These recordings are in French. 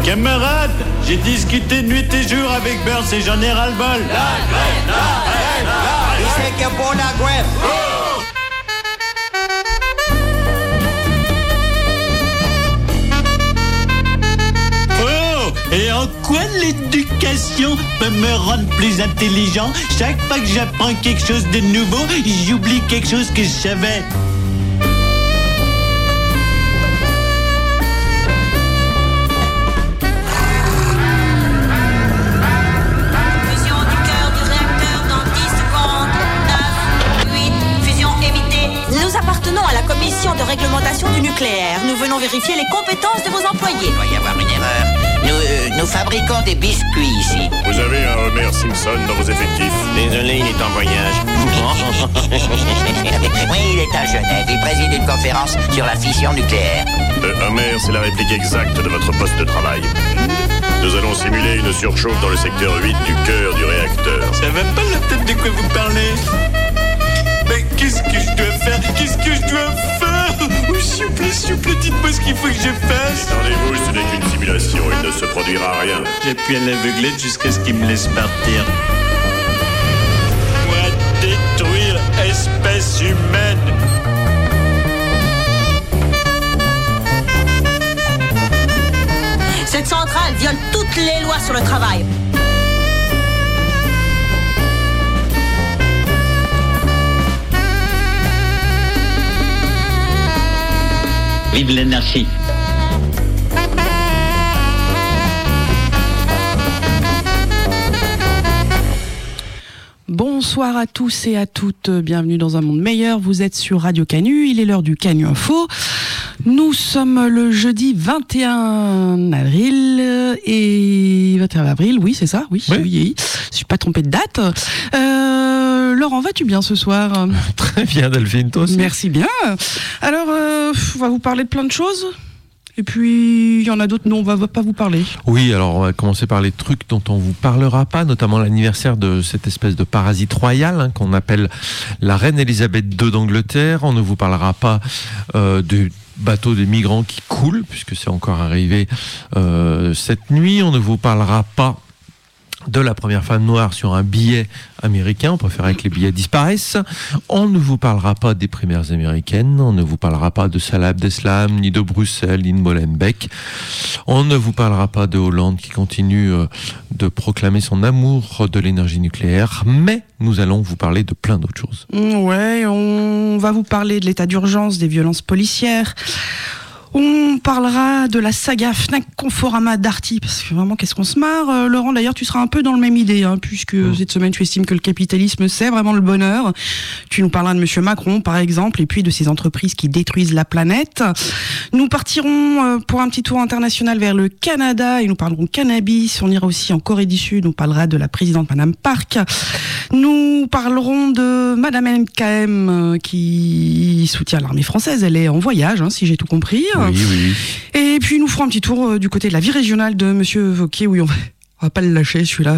Camarades, j'ai discuté nuit et jour avec Burns et j'en ai ras-le-bol. La grève. Qui c'est qui est pour la grève? Et en quoi l'éducation peut me rendre plus intelligent? Chaque fois que j'apprends quelque chose de nouveau, j'oublie quelque chose que je savais. Fusion du cœur du réacteur dans 10 secondes. 9, 8, fusion évitée. Nous appartenons à la commission de réglementation du nucléaire. Nous venons vérifier les compétences de vos employés. Il doit y avoir une erreur. Nous fabriquons des biscuits ici. Vous avez un Homer Simpson dans vos effectifs? Désolé, il est en voyage. Oui, il est à Genève. Il préside une conférence sur la fission nucléaire. Homer, c'est la réplique exacte de votre poste de travail. Nous allons simuler une surchauffe dans le secteur 8 du cœur du réacteur. Ça va pas la tête de quoi vous parlez? Mais qu'est-ce que je dois faire? Oh, s'il vous plaît, dites-moi ce qu'il faut que je fasse. Attendez-vous, ce n'est qu'une simulation, il ne se produira rien. J'appuie à l'aveuglette jusqu'à ce qu'il me laisse partir. Moi, détruire espèce humaine. Cette centrale viole toutes les lois sur le travail. Vive l'anarchie. Bonsoir à tous et à toutes, bienvenue dans un monde meilleur, vous êtes sur Radio Canu, il est l'heure du Canu Info. Nous sommes le jeudi 21 avril, et 21 avril, oui c'est ça, oui. Je suis pas trompé de date. Laurent, vas-tu bien ce soir? Très bien Delphine, toi aussi. Merci bien. Alors, on va vous parler de plein de choses. Et puis, il y en a d'autres, non, on va pas vous parler. Oui, alors on va commencer par les trucs dont on vous parlera pas, notamment l'anniversaire de cette espèce de parasite royal qu'on appelle la reine Elisabeth II d'Angleterre. On ne vous parlera pas du bateau des migrants qui coule, puisque c'est encore arrivé cette nuit. On ne vous parlera pas de la première femme noire sur un billet américain, on préférait que les billets disparaissent. On ne vous parlera pas des primaires américaines, on ne vous parlera pas de Salah Abdeslam, ni de Bruxelles, ni de Molenbeek. On ne vous parlera pas de Hollande qui continue de proclamer son amour de l'énergie nucléaire, mais nous allons vous parler de plein d'autres choses. Ouais, on va vous parler de l'état d'urgence, des violences policières. On parlera de la saga Fnac Conforama Darty, parce que vraiment, qu'est-ce qu'on se marre. Laurent, d'ailleurs, tu seras un peu dans le même idée, puisque cette semaine, tu estimes que le capitalisme, c'est vraiment le bonheur. Tu nous parleras de Monsieur Macron, par exemple, et puis de ces entreprises qui détruisent la planète. Nous partirons pour un petit tour international vers le Canada, et nous parlerons cannabis. On ira aussi en Corée du Sud, on parlera de la présidente Madame Park. Nous parlerons de Madame NKM, qui soutient l'armée française. Elle est en voyage, si j'ai tout compris. Oui. Et puis nous ferons un petit tour du côté de la vie régionale de Monsieur Wauquiez. Oui, on va pas le lâcher celui-là.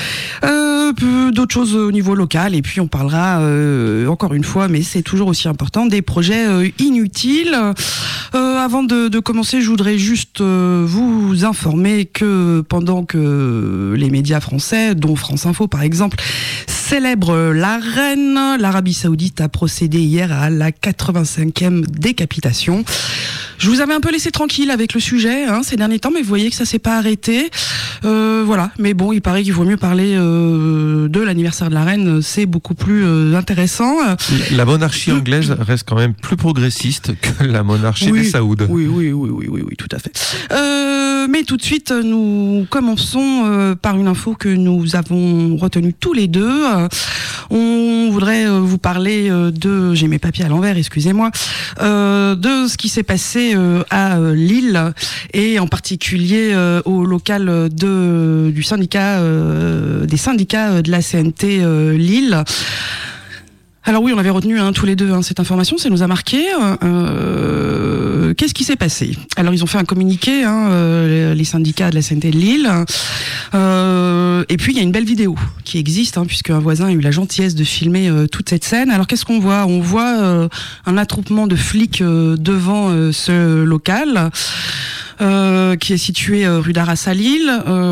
D'autres choses au niveau local, et puis on parlera encore une fois, mais c'est toujours aussi important, des projets inutiles. Avant de commencer, je voudrais juste vous informer que pendant que les médias français, dont France Info par exemple, célèbrent la reine, l'Arabie Saoudite a procédé hier à la 85e décapitation. Je vous avais un peu laissé tranquille avec le sujet ces derniers temps, mais vous voyez que ça s'est pas arrêté. Voilà, mais bon, il paraît qu'il vaut mieux parler de l'anniversaire de la reine, c'est beaucoup plus intéressant. La monarchie anglaise reste quand même plus progressiste que la monarchie des Saouds. Oui, tout à fait. Mais tout de suite, nous commençons par une info que nous avons retenue tous les deux. On voudrait vous parler de... J'ai mes papiers à l'envers, excusez-moi. De ce qui s'est passé à Lille, et en particulier au local du syndicat, des syndicats de la CNT Lille. Alors oui, on avait retenu tous les deux cette information, ça nous a marqué. Qu'est-ce qui s'est passé ? Alors ils ont fait un communiqué, les syndicats de la CNT de Lille, et puis il y a une belle vidéo qui existe, puisque un voisin a eu la gentillesse de filmer toute cette scène. Alors qu'est-ce qu'on voit ? On voit un attroupement de flics devant ce local. Qui est situé rue d'Arras à Lille.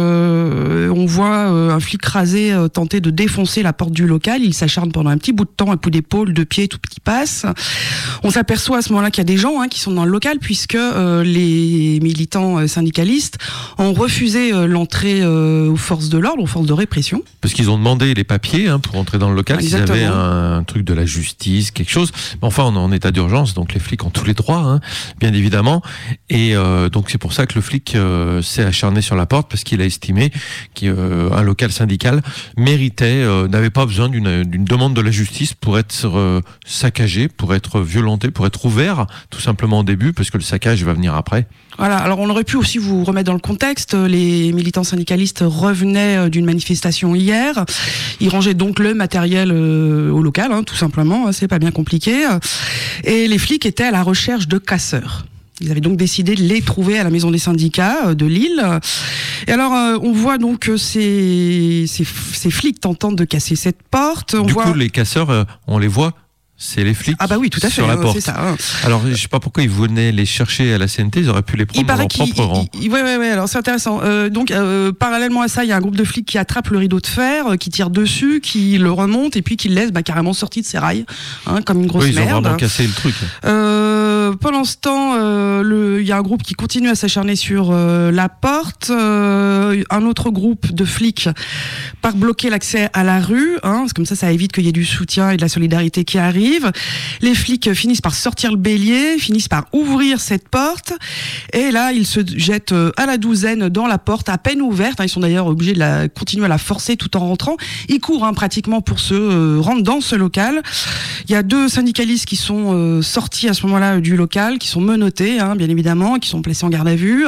On voit un flic rasé tenter de défoncer la porte du local. Il s'acharne pendant un petit bout de temps, un coup d'épaule, de pied, tout qui passe. On s'aperçoit à ce moment-là qu'il y a des gens qui sont dans le local, puisque les militants syndicalistes ont refusé l'entrée aux forces de l'ordre, aux forces de répression. Parce qu'ils ont demandé les papiers pour entrer dans le local. Exactement. Ils avaient un truc de la justice, quelque chose. Mais enfin, on est en état d'urgence, donc les flics ont tous les droits, bien évidemment. Et donc c'est pour ça que le flic s'est acharné sur la porte, parce qu'il a estimé qu'un local syndical méritait, n'avait pas besoin d'une demande de la justice pour être saccagé, pour être violenté, pour être ouvert, tout simplement au début, parce que le saccage va venir après. Voilà, alors on aurait pu aussi vous remettre dans le contexte. Les militants syndicalistes revenaient d'une manifestation hier. Ils rangeaient donc le matériel au local, tout simplement, c'est pas bien compliqué. Et les flics étaient à la recherche de casseurs. Ils avaient donc décidé de les trouver à la maison des syndicats de Lille. Et alors, on voit donc ces flics tentant de casser cette porte. Du coup, les casseurs, on les voit. C'est les flics. Ah bah oui, tout à fait. Sur la porte. C'est ça. Alors, je sais pas pourquoi ils venaient les chercher à la CNT. Ils auraient pu les prendre dans leur propre rang. Ouais. Alors c'est intéressant. Donc, parallèlement à ça, il y a un groupe de flics qui attrape le rideau de fer, qui tire dessus, qui le remonte et puis qui le laisse carrément sorti de ses rails, comme une grosse merde. Ils ont vraiment cassé le truc. Pendant ce temps, il y a un groupe qui continue à s'acharner sur la porte. Un autre groupe de flics part bloquer l'accès à la rue. C'est comme ça évite qu'il y ait du soutien et de la solidarité qui arrive. Les flics finissent par sortir le bélier, finissent par ouvrir cette porte, et là ils se jettent à la douzaine dans la porte à peine ouverte. Ils sont d'ailleurs obligés de continuer à la forcer tout en rentrant. Ils courent pratiquement pour se rendre dans ce local. Il y a 2 syndicalistes qui sont sortis à ce moment-là du local, qui sont menottés, bien évidemment, qui sont placés en garde à vue.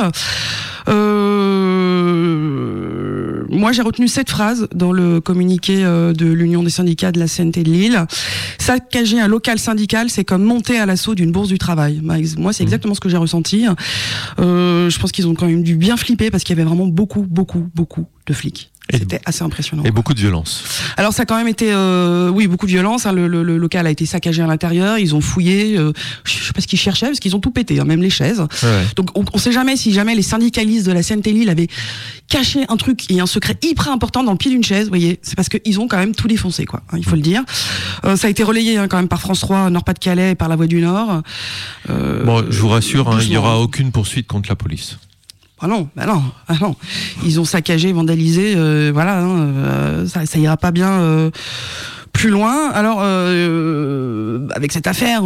Moi, j'ai retenu cette phrase dans le communiqué de l'Union des syndicats de la CNT de Lille. Saccager un local syndical, c'est comme monter à l'assaut d'une bourse du travail. Moi, c'est exactement ce que j'ai ressenti. Je pense qu'ils ont quand même dû bien flipper, parce qu'il y avait vraiment beaucoup de flics. C'était assez impressionnant. Et beaucoup de violence. Alors ça a quand même été, beaucoup de violence. Le local a été saccagé à l'intérieur. Ils ont fouillé. Je sais pas ce qu'ils cherchaient, parce qu'ils ont tout pété, même les chaises. Ouais. Donc on sait jamais si jamais les syndicalistes de la CNT Lille avaient caché un truc et un secret hyper important dans le pied d'une chaise. Vous voyez, c'est parce qu'ils ont quand même tout défoncé, il faut le dire. Ça a été relayé quand même par France 3, Nord-Pas-de-Calais, et par La Voix du Nord. Bon, je vous rassure, il n'y aura aucune poursuite contre la police. Ah non. Ils ont saccagé, vandalisé, ça ira pas bien plus loin. Alors, avec cette affaire,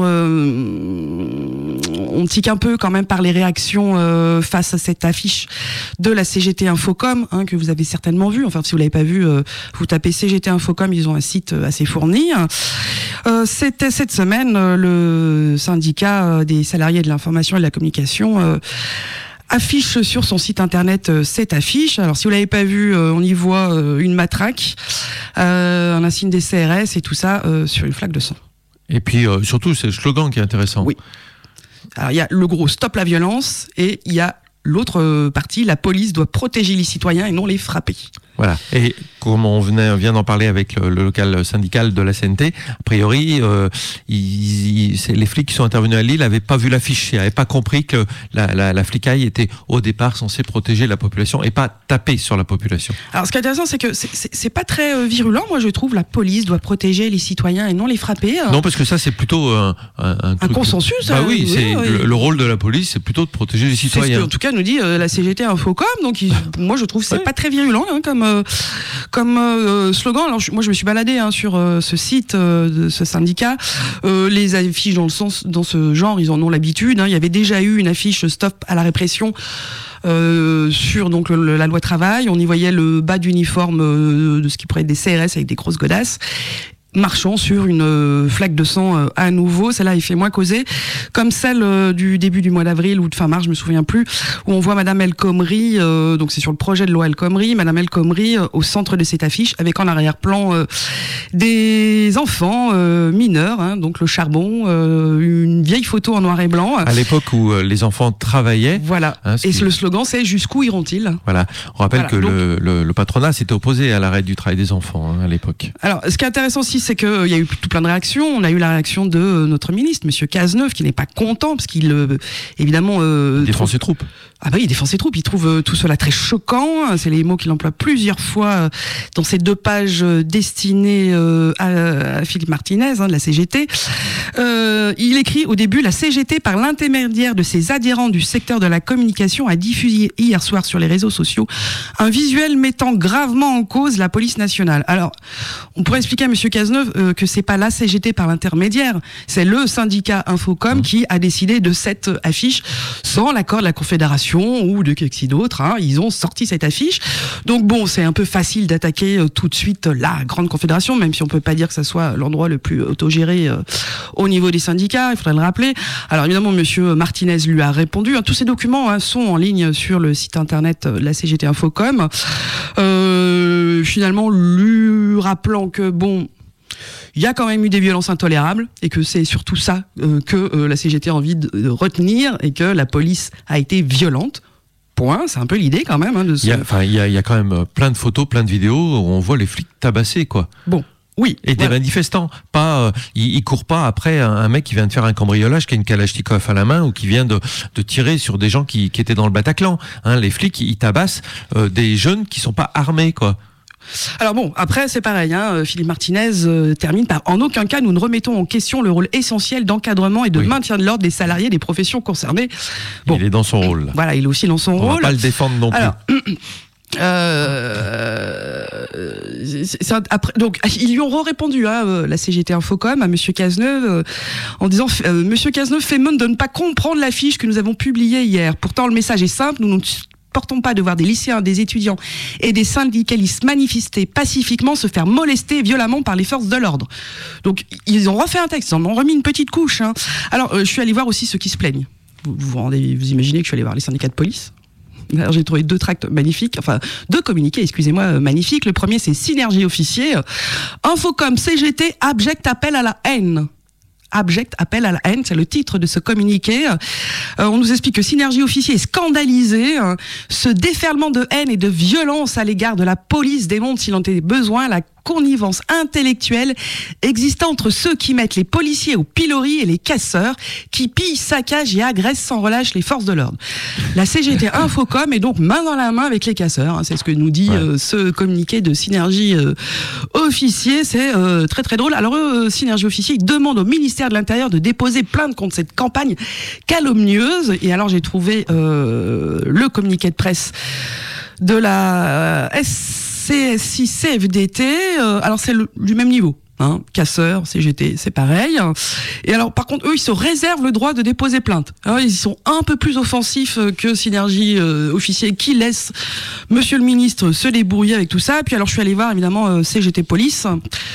on tique un peu quand même par les réactions face à cette affiche de la CGT Infocom, que vous avez certainement vu. Enfin, si vous l'avez pas vu, vous tapez CGT Infocom, ils ont un site assez fourni. C'était cette semaine le syndicat des salariés de l'information et de la communication affiche sur son site internet cette affiche. Alors si vous l'avez pas vu, on y voit une matraque, un insigne des CRS et tout ça sur une flaque de sang. Et puis surtout c'est le slogan qui est intéressant. Oui. Alors il y a le gros stop la violence, et il y a l'autre partie, la police doit protéger les citoyens et non les frapper. Voilà. Et comme on vient d'en parler avec le local syndical de la CNT, a priori, les flics qui sont intervenus à Lille n'avaient pas vu l'affiche, ils n'avaient pas compris que la flicaille était au départ censée protéger la population et pas taper sur la population. Alors ce qui est intéressant, c'est que c'est pas très virulent, moi je trouve. La police doit protéger les citoyens et non les frapper. Non, parce que ça c'est plutôt un consensus. Oui, le rôle de la police, c'est plutôt de protéger les citoyens. C'est ce que, en tout cas, nous dit la CGT Infocom. Donc moi je trouve que c'est pas très virulent comme slogan. Alors moi je me suis baladée sur ce site de ce syndicat. Les affiches dans ce genre, ils en ont l'habitude. Il y avait déjà eu une affiche Stop à la répression sur donc la loi travail. On y voyait le bas d'uniforme de ce qui pourrait être des CRS avec des grosses godasses. marchant sur une flaque de sang à nouveau. Celle-là, il fait moins causer, comme celle du début du mois d'avril ou de fin mars, je me souviens plus, où on voit Madame El Khomri, donc c'est sur le projet de loi El Khomri, Madame El Khomri au centre de cette affiche, avec en arrière-plan des enfants mineurs, hein, donc le charbon, une vieille photo en noir et blanc. À l'époque où les enfants travaillaient. Voilà. Hein, et le slogan, c'est « Jusqu'où iront-ils » ? Voilà. On rappelle que donc, le patronat s'était opposé à l'arrêt du travail des enfants, hein, à l'époque. Alors, ce qui est intéressant aussi, c'est qu'il y a eu tout plein de réactions. On a eu la réaction de notre ministre, Monsieur Cazeneuve, qui n'est pas content, parce qu'il, évidemment... défend ses troupes. Ah bah oui, il défend ses troupes. Il trouve tout cela très choquant. C'est les mots qu'il emploie plusieurs fois dans ces 2 pages destinées à Philippe Martinez, hein, de la CGT. Il écrit au début: la CGT, par l'intermédiaire de ses adhérents du secteur de la communication, a diffusé hier soir sur les réseaux sociaux un visuel mettant gravement en cause la police nationale. Alors, on pourrait expliquer à Monsieur Cazeneuve que c'est pas la CGT par l'intermédiaire, c'est le syndicat Infocom qui a décidé de cette affiche sans l'accord de la Confédération ou de qui d'autre, hein. Ils ont sorti cette affiche. Donc bon, c'est un peu facile d'attaquer tout de suite la grande confédération, même si on peut pas dire que ça soit l'endroit le plus autogéré au niveau des syndicats, il faudrait le rappeler. Alors évidemment, Monsieur Martinez lui a répondu. Tous ces documents, hein, sont en ligne sur le site internet de la CGT Infocom. Finalement, lui rappelant que bon, il y a quand même eu des violences intolérables et que c'est surtout ça que la CGT a envie de retenir, et que la police a été violente. Point, c'est un peu l'idée quand même. Hein, il y a quand même plein de photos, plein de vidéos où on voit les flics tabasser, quoi. Bon. Oui. Et des manifestants. Pas, ils courent pas après un mec qui vient de faire un cambriolage, qui a une Kalachnikov à la main, ou qui vient de tirer sur des gens qui étaient dans le Bataclan. Hein, les flics, ils tabassent des jeunes qui sont pas armés, quoi. Alors bon, après c'est pareil, hein, Philippe Martinez termine par: en aucun cas nous ne remettons en question le rôle essentiel d'encadrement et de maintien de l'ordre des salariés des professions concernées. Bon, il est dans son rôle. Voilà, il est aussi dans son rôle. On va pas le défendre non plus. Après, donc ils lui ont répondu, la CGT Infocom, à Monsieur Cazeneuve, en disant: Monsieur Cazeneuve fait monde de ne pas comprendre l'affiche que nous avons publiée hier. Pourtant le message est simple, nous ne supportons pas de voir des lycéens, des étudiants et des syndicalistes manifester pacifiquement se faire molester violemment par les forces de l'ordre. Donc ils ont refait un texte, ils en ont remis une petite couche, hein. Alors je suis allé voir aussi ceux qui se plaignent. Vous imaginez que je suis allé voir les syndicats de police. Alors, j'ai trouvé 2 tracts magnifiques, enfin 2 communiqués, excusez-moi, magnifiques. Le premier, c'est Synergie Officier. Infocom CGT, abject appel à la haine. Abject appel à la haine, c'est le titre de ce communiqué. On nous explique que Synergie Officier est scandalisé. Ce déferlement de haine et de violence à l'égard de la police démontre, s'il en était besoin, la connivence intellectuelle existant entre ceux qui mettent les policiers au pilori et les casseurs qui pillent, saccagent et agressent sans relâche les forces de l'ordre. La CGT Infocom est donc main dans la main avec les casseurs, hein, c'est ce que nous dit ce communiqué de Synergie Officier. C'est très très drôle. Alors Synergie Officier demande au ministère de l'Intérieur de déposer plainte contre cette campagne calomnieuse. Et alors j'ai trouvé le communiqué de presse de la CSI CFDT, alors c'est du même niveau, hein, casseurs, CGT, c'est pareil. Et alors par contre, eux, ils se réservent le droit de déposer plainte. Alors, ils sont un peu plus offensifs que Synergie Officier, qui laisse Monsieur le ministre se débrouiller avec tout ça. Et puis alors je suis allé voir évidemment CGT Police.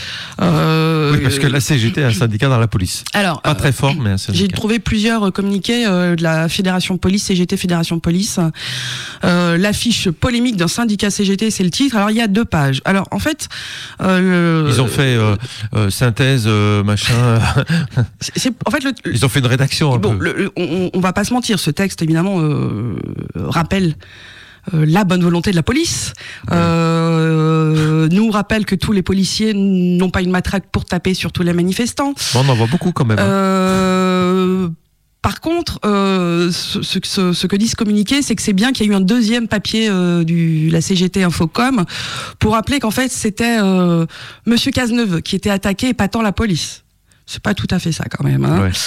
Oui, parce que la CGT est un syndicat dans la police. Alors, pas très fort, mais un syndicat. J'ai trouvé plusieurs communiqués de la Fédération Police, CGT Fédération Police. L'affiche polémique d'un syndicat CGT, c'est le titre. Alors il y a 2 pages. Alors en fait, ils ont fait synthèse, machin. En fait, ils ont fait une rédaction un peu. On va pas se mentir, ce texte évidemment rappelle la bonne volonté de la police, nous rappelle que tous les policiers n'ont pas une matraque pour taper sur tous les manifestants. Bon, on en voit beaucoup quand même. Par contre, ce que dit ce communiqué, c'est que c'est bien qu'il y a eu un deuxième papier de la CGT Infocom pour rappeler qu'en fait c'était Monsieur Cazeneuve qui était attaqué et pas tant la police. C'est pas tout à fait ça quand même, hein. Ouais.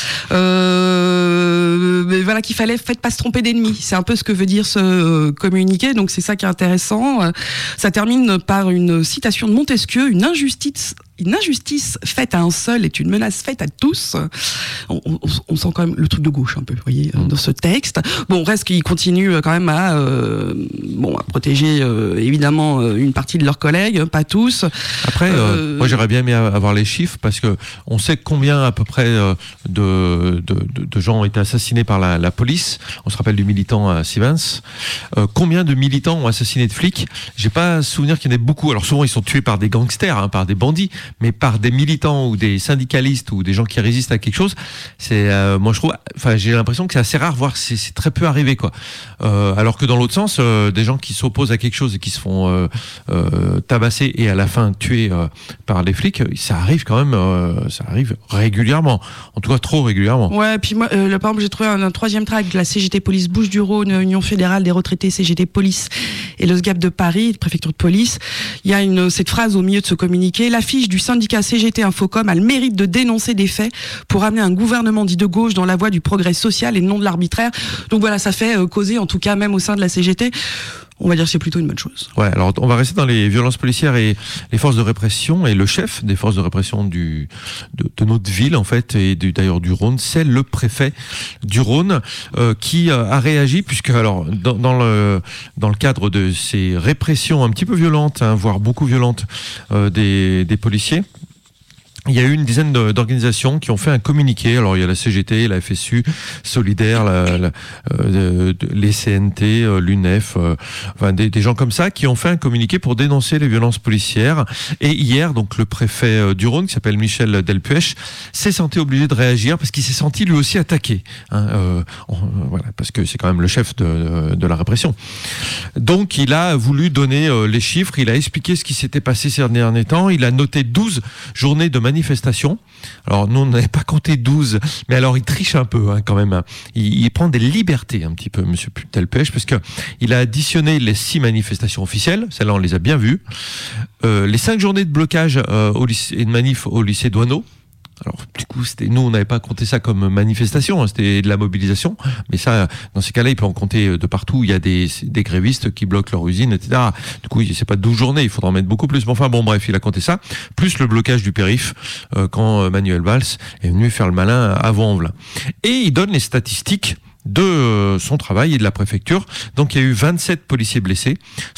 Mais voilà, qu'il fallait pas se tromper d'ennemi. C'est un peu ce que veut dire ce communiqué. Donc c'est ça qui est intéressant. Ça termine par une citation de Montesquieu: une injustice une injustice faite à un seul est une menace faite à tous. On sent quand même le truc de gauche un peu, vous voyez, dans ce texte. Bon, reste qu'ils continuent quand même à protéger évidemment une partie de leurs collègues, pas tous. Après, moi j'aurais bien aimé avoir les chiffres parce que on sait combien à peu près de gens ont été assassinés par la police. On se rappelle du militant à Sivens. Combien de militants ont assassiné de flics? J'ai pas souvenir qu'il y en ait beaucoup. Alors souvent ils sont tués par des gangsters, par des bandits, mais par des militants ou des syndicalistes ou des gens qui résistent à quelque chose. C'est moi je trouve, j'ai l'impression que c'est assez rare, voire c'est très peu arrivé quoi. Alors que dans l'autre sens, des gens qui s'opposent à quelque chose et qui se font tabasser et à la fin tuer par les flics, ça arrive quand même, ça arrive régulièrement. En tout cas trop régulièrement. Ouais, puis moi, par exemple, j'ai trouvé un troisième tract de la CGT Police Bouches-du-Rhône, Union fédérale des retraités CGT Police et le SGAP de Paris, préfecture de police. Il y a cette phrase au milieu de ce communiqué: l'affiche du syndicat CGT Infocom a le mérite de dénoncer des faits pour amener un gouvernement dit de gauche dans la voie du progrès social et non de l'arbitraire. Donc voilà, ça fait causer, en tout cas même au sein de la CGT. On va dire que c'est plutôt une bonne chose. Ouais, alors on va rester dans les violences policières et les forces de répression, et le chef des forces de répression de notre ville en fait, et d'ailleurs du Rhône, c'est le préfet du Rhône qui a réagi, puisque alors dans le cadre de ces répressions un petit peu violentes, voire beaucoup violentes des policiers, il y a eu une dizaine d'organisations qui ont fait un communiqué. Alors il y a la CGT, la FSU, Solidaire, les CNT, l'UNEF, des gens comme ça qui ont fait un communiqué pour dénoncer les violences policières. Et hier, donc le préfet du Rhône, qui s'appelle Michel Delpuech, s'est senti obligé de réagir parce qu'il s'est senti lui aussi attaqué. Voilà, parce que c'est quand même le chef de la répression. Donc il a voulu donner les chiffres, il a expliqué ce qui s'était passé ces derniers temps. Il a noté 12 journées de manifestation. Alors nous on n'avait pas compté 12, mais alors il triche un peu quand même. Il prend des libertés un petit peu, monsieur Delpuech, parce que il a additionné les 6 manifestations officielles, celles-là on les a bien vues, les 5 journées de blocage au lycée, et de manif au lycée Douaneau. Alors du coup, nous on n'avait pas compté ça comme manifestation, c'était de la mobilisation, mais ça, dans ces cas-là, il peut en compter de partout. Il y a des grévistes qui bloquent leur usine, etc. Du coup, c'est pas 12 journées, il faudra en mettre beaucoup plus. Mais enfin bon, bref, il a compté ça, plus le blocage du périph' quand Manuel Valls est venu faire le malin à Vaux-en-Velin. Et il donne les statistiques de son travail et de la préfecture. Donc il y a eu 27 policiers blessés,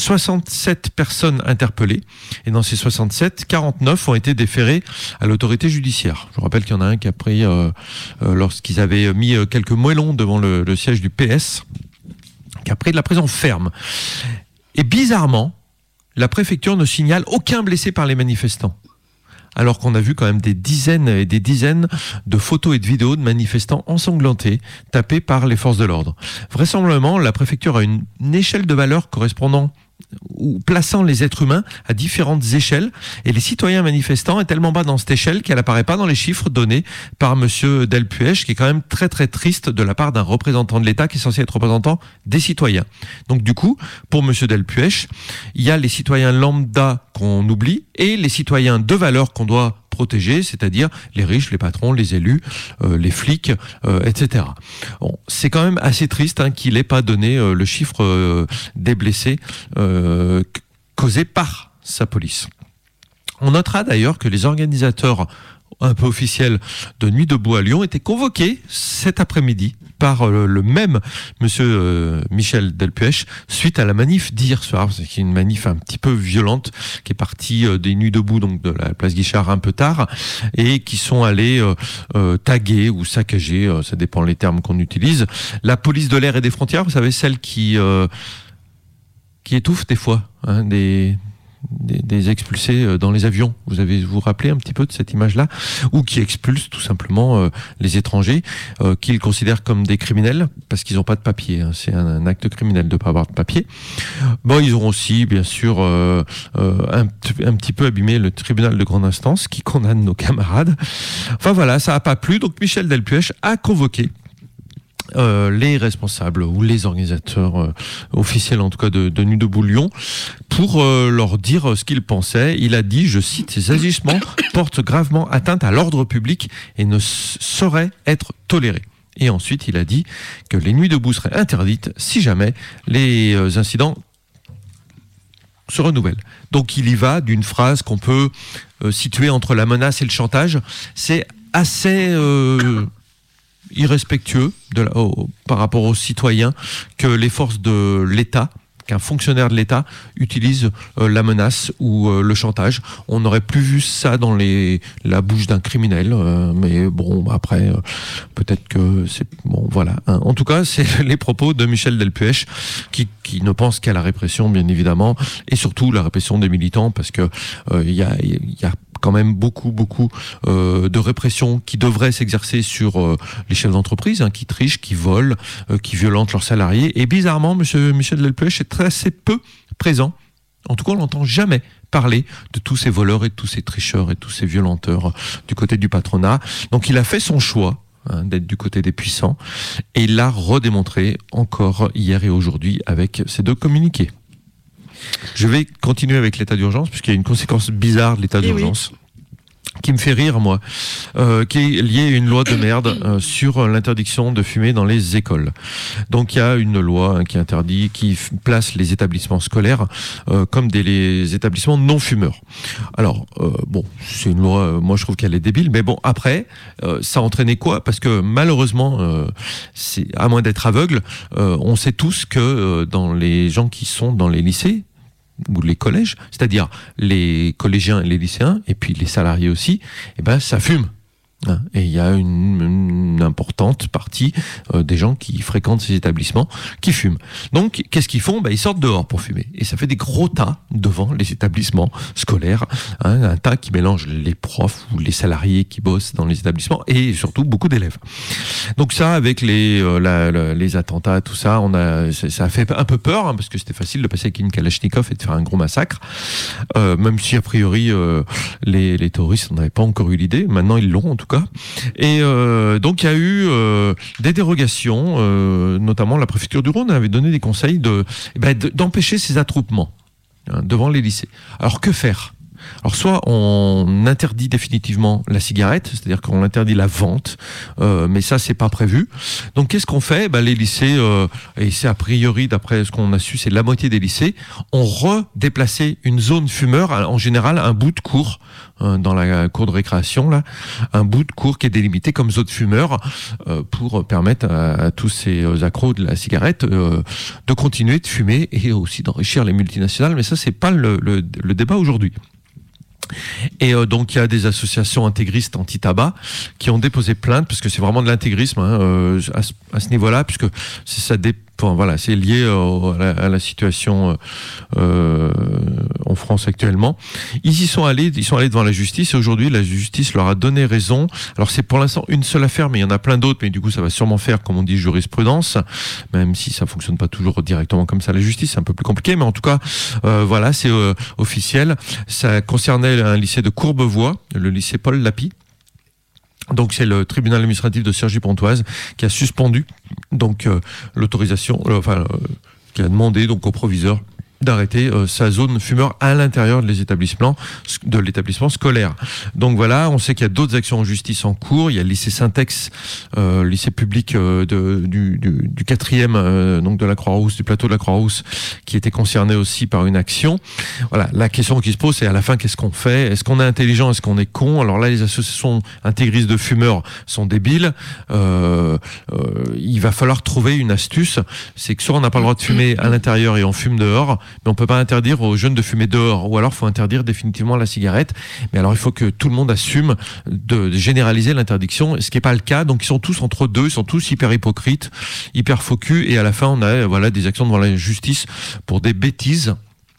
67 personnes interpellées, et dans ces 67, 49 ont été déférés à l'autorité judiciaire. Je vous rappelle qu'il y en a un qui a pris, lorsqu'ils avaient mis quelques moellons devant le siège du PS, qui a pris de la prison ferme. Et bizarrement, la préfecture ne signale aucun blessé par les manifestants, alors qu'on a vu quand même des dizaines et des dizaines de photos et de vidéos de manifestants ensanglantés, tapés par les forces de l'ordre. Vraisemblablement, la préfecture a une échelle de valeur correspondant ou plaçant les êtres humains à différentes échelles, et les citoyens manifestants est tellement bas dans cette échelle qu'elle apparaît pas dans les chiffres donnés par monsieur Delpuech, qui est quand même très très triste de la part d'un représentant de l'État qui est censé être représentant des citoyens. Donc du coup, pour monsieur Delpuech, il y a les citoyens lambda qu'on oublie et les citoyens de valeur qu'on doit protéger, c'est-à-dire les riches, les patrons, les élus, les flics, etc. Bon, c'est quand même assez triste qu'il n'ait pas donné le chiffre des blessés causés par sa police. On notera d'ailleurs que les organisateurs un peu officiels de Nuit debout à Lyon étaient convoqués cet après-midi par le même monsieur Michel Delpuech suite à la manif d'hier soir. C'est une manif un petit peu violente qui est partie des Nuits debout, donc de la place Guichard un peu tard, et qui sont allés taguer ou saccager, ça dépend les termes qu'on utilise, la police de l'air et des frontières, vous savez, celle qui étouffe des fois des expulsés dans les avions. Vous vous rappelez un petit peu de cette image-là, ou qui expulsent tout simplement les étrangers qu'ils considèrent comme des criminels parce qu'ils n'ont pas de papier. C'est un acte criminel de ne pas avoir de papier. Bon, ils ont aussi, bien sûr, un petit peu abîmé le tribunal de grande instance qui condamne nos camarades. Enfin voilà, ça n'a pas plu. Donc Michel Delpuech a convoqué les responsables ou les organisateurs officiels en tout cas de Nuit debout Lyon pour leur dire ce qu'ils pensaient. Il a dit, je cite, ces agissements portent gravement atteinte à l'ordre public et ne sauraient être tolérés. Et ensuite il a dit que les nuits debout seraient interdites si jamais les incidents se renouvelle. Donc il y va d'une phrase qu'on peut situer entre la menace et le chantage. C'est assez irrespectueux par rapport aux citoyens que les forces de l'État, qu'un fonctionnaire de l'État utilise la menace ou le chantage. On n'aurait plus vu ça dans la bouche d'un criminel, mais bon, après, peut-être que c'est... Bon, voilà. En tout cas, c'est les propos de Michel Delpech, qui ne pense qu'à la répression, bien évidemment, et surtout la répression des militants, parce que il y a quand même beaucoup de répression qui devrait s'exercer sur les chefs d'entreprise, qui trichent, qui volent, qui violentent leurs salariés. Et bizarrement, Michel Delpech est assez peu présent. En tout cas, on n'entend jamais parler de tous ces voleurs et de tous ces tricheurs et de tous ces violenteurs du côté du patronat. Donc il a fait son choix d'être du côté des puissants, et il l'a redémontré encore hier et aujourd'hui avec ces 2 communiqués. Je vais continuer avec l'état d'urgence, puisqu'il y a une conséquence bizarre de l'état d'urgence. Qui me fait rire, moi, qui est liée à une loi de merde sur l'interdiction de fumer dans les écoles. Donc il y a une loi qui place les établissements scolaires comme les établissements non fumeurs. Alors bon, c'est une loi, moi je trouve qu'elle est débile, mais bon, après ça a entraîné quoi? Parce que malheureusement, c'est, à moins d'être aveugle, on sait tous que dans les gens qui sont dans les lycées ou les collèges, c'est-à-dire les collégiens et les lycéens, et puis les salariés aussi, eh ben ça fume. Et il y a une importante partie des gens qui fréquentent ces établissements qui fument. Donc, qu'est-ce qu'ils font? Ils sortent dehors pour fumer. Et ça fait des gros tas devant les établissements scolaires. Un tas qui mélange les profs ou les salariés qui bossent dans les établissements et surtout beaucoup d'élèves. Donc ça, avec les attentats, tout ça, ça a fait un peu peur, parce que c'était facile de passer avec une Kalachnikov et de faire un gros massacre. Même si, a priori, les terroristes n'avaient pas encore eu l'idée. Maintenant, ils l'ont, en tout cas. Et donc il y a eu des dérogations, notamment la préfecture du Rhône avait donné des conseils d'empêcher ces attroupements devant les lycées. Alors que faire? Alors soit on interdit définitivement la cigarette, c'est-à-dire qu'on interdit la vente, mais ça c'est pas prévu. Donc qu'est-ce qu'on fait? Les lycées, et c'est a priori d'après ce qu'on a su, c'est la moitié des lycées, ont redéplacé une zone fumeur, en général un bout de cours, dans la cour de récréation là, un bout de cours qui est délimité comme zone fumeur, pour permettre à tous ces accros de la cigarette de continuer de fumer et aussi d'enrichir les multinationales. Mais ça c'est pas le débat aujourd'hui. Et donc il y a des associations intégristes anti-tabac qui ont déposé plainte, parce que c'est vraiment de l'intégrisme à ce niveau-là, puisque c'est lié à la situation en France actuellement. Ils sont allés devant la justice, et aujourd'hui la justice leur a donné raison. Alors c'est pour l'instant une seule affaire, mais il y en a plein d'autres, mais du coup ça va sûrement faire, comme on dit, jurisprudence, même si ça fonctionne pas toujours directement comme ça la justice, c'est un peu plus compliqué, mais en tout cas c'est officiel. Ça concernait un lycée de Courbevoie, le lycée Paul Lapie. Donc c'est le tribunal administratif de Cergy-Pontoise qui a suspendu donc l'autorisation, qui a demandé donc au proviseur d'arrêter sa zone fumeur à l'intérieur de l'établissement scolaire. Donc voilà, on sait qu'il y a d'autres actions en justice en cours. Il y a le lycée Syntex, lycée public du 4e, donc de la Croix-Rousse, du plateau de la Croix-Rousse, qui était concerné aussi par une action. Voilà, la question qui se pose, c'est à la fin, qu'est-ce qu'on fait? Est-ce qu'on est intelligent? Est-ce qu'on est con? Alors là, les associations intégristes de fumeurs sont débiles. Il va falloir trouver une astuce. C'est que soit on n'a pas le droit de fumer à l'intérieur et on fume dehors, mais on peut pas interdire aux jeunes de fumer dehors, ou alors il faut interdire définitivement la cigarette. Mais alors il faut que tout le monde assume de généraliser l'interdiction, ce qui est pas le cas. Donc ils sont tous entre deux, ils sont tous hyper hypocrites, hyper faux cul, et à la fin on a des actions devant la justice pour des bêtises.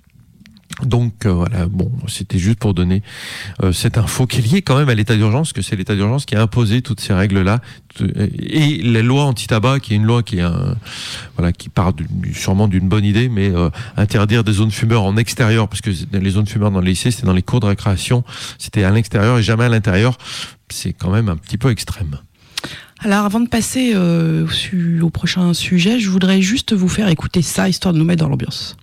Donc c'était juste pour donner cette info qui est liée quand même à l'état d'urgence, que c'est l'état d'urgence qui a imposé toutes ces règles-là, et la loi anti-tabac, qui est une loi qui part sûrement d'une bonne idée, mais interdire des zones fumeurs en extérieur, parce que les zones fumeurs dans les lycées, c'était dans les cours de récréation, c'était à l'extérieur et jamais à l'intérieur, c'est quand même un petit peu extrême. Alors avant de passer au prochain sujet, je voudrais juste vous faire écouter ça, histoire de nous mettre dans l'ambiance.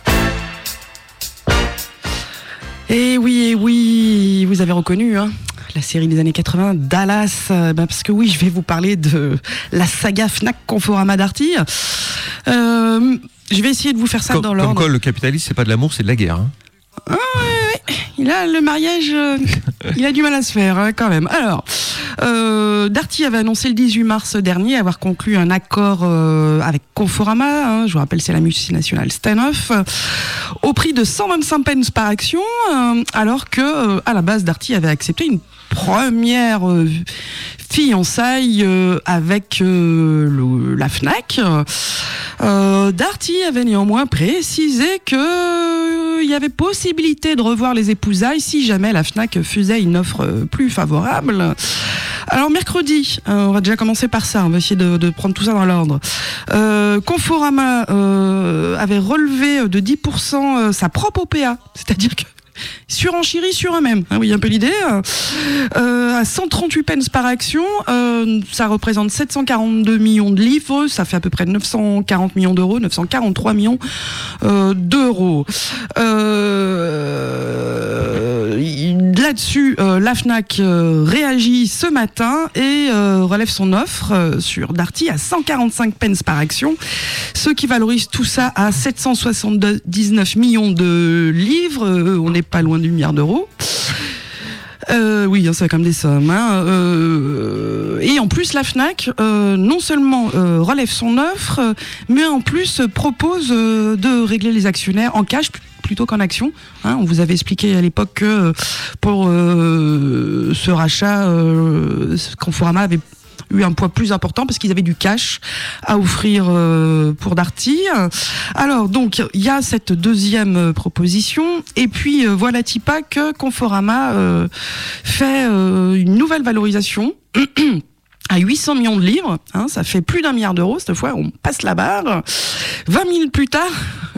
Et oui, vous avez reconnu, la série des années 80, Dallas, parce que oui, je vais vous parler de la saga Fnac Conforama Darty. Je vais essayer de vous faire ça dans l'ordre. Comme quoi, le capitalisme, c'est pas de l'amour, c'est de la guerre. Hein. Ah, ouais. Il a le mariage, il a du mal à se faire hein, quand même. Alors, Darty avait annoncé le 18 mars dernier avoir conclu un accord avec Conforama, hein, je vous rappelle c'est la multinationale Steinhoff, au prix de 125 pence par action, alors que à la base Darty avait accepté une première fiançailles avec la Fnac. Darty avait néanmoins précisé que il y avait possibilité de revoir les épousailles si jamais la Fnac faisait une offre plus favorable. Alors mercredi, on va déjà commencer par ça, on va essayer de prendre tout ça dans l'ordre. Conforama avait relevé de 10% sa propre OPA, c'est-à-dire que surenchérie sur eux-mêmes, hein, oui, un peu l'idée. À 138 pence par action, ça représente 742 millions de livres, ça fait à peu près 940 millions d'euros, 943 millions d'euros. Là-dessus, la Fnac réagit ce matin et relève son offre sur Darty à 145 pence par action, ce qui valorise tout ça à 779 millions de livres. On n'est pas loin du milliard d'euros. Oui, ça fait quand même des sommes. Hein. Et en plus, la Fnac, non seulement relève son offre, mais en plus propose de régler les actionnaires en cash plutôt qu'en action. Hein, on vous avait expliqué à l'époque que pour ce rachat, Conforama avait eu un poids plus important parce qu'ils avaient du cash à offrir pour Darty. Alors donc il y a cette deuxième proposition et puis voilà Tipa que Conforama fait une nouvelle valorisation à 800 millions de livres, hein, ça fait plus d'1 milliard d'euros cette fois, on passe la barre. 20 minutes plus tard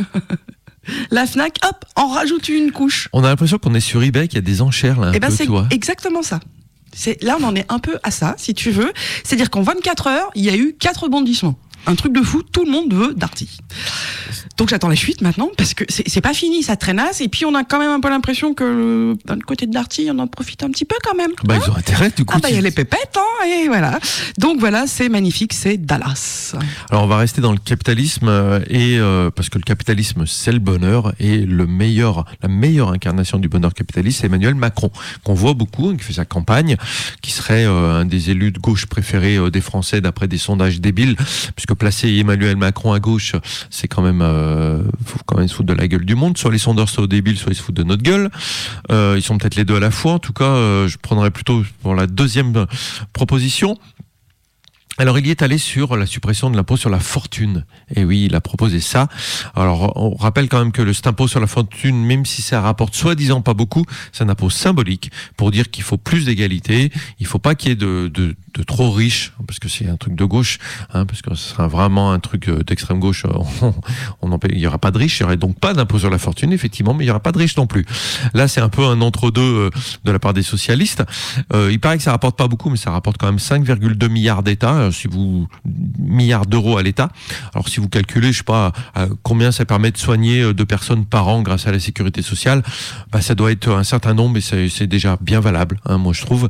la Fnac, hop, en rajoute une couche. On a l'impression qu'on est sur eBay, qu'il y a des enchères là. C'est exactement ça. Là, on en est un peu à ça, si tu veux. C'est-à-dire qu'en 24 heures, il y a eu 4 rebondissements. Un truc de fou, tout le monde veut Darty. Donc j'attends la suite maintenant, parce que c'est pas fini, ça traînasse, et puis on a quand même un peu l'impression que d'un côté de Darty, on en profite un petit peu quand même. Bah, ils ont intérêt, du coup. Il y a les pépettes, hein, et voilà. Donc voilà, c'est magnifique, c'est Dallas. Alors on va rester dans le capitalisme, parce que le capitalisme, c'est le bonheur, et la meilleure incarnation du bonheur capitaliste, c'est Emmanuel Macron, qu'on voit beaucoup, qui fait sa campagne, qui serait un des élus de gauche préférés des Français, d'après des sondages débiles, puisque placer Emmanuel Macron à gauche, c'est quand même faut quand même se foutre de la gueule du monde. Soit les sondeurs sont débiles, soit ils se foutent de notre gueule. Ils sont peut-être les deux à la fois. En tout cas, je prendrais plutôt pour la deuxième proposition. Alors, il y est allé sur la suppression de l'impôt sur la fortune. Et oui, il a proposé ça. Alors, on rappelle quand même que cet impôt sur la fortune, même si ça rapporte soi-disant pas beaucoup, c'est un impôt symbolique pour dire qu'il faut plus d'égalité. Il faut pas qu'il y ait de trop riches, parce que c'est un truc de gauche, hein, parce que ce sera vraiment un truc d'extrême gauche. Il y aura pas de riches, il y aurait donc pas d'impôt sur la fortune, effectivement, mais il y aura pas de riches non plus. Là, c'est un peu un entre-deux de la part des socialistes. Il paraît que ça rapporte pas beaucoup, mais ça rapporte quand même 5,2 milliards d'État. Milliards d'euros à l'État. Alors si vous calculez, je sais pas, combien ça permet de soigner 2 personnes par an grâce à la sécurité sociale, bah ça doit être un certain nombre, et c'est déjà bien valable, hein, moi je trouve.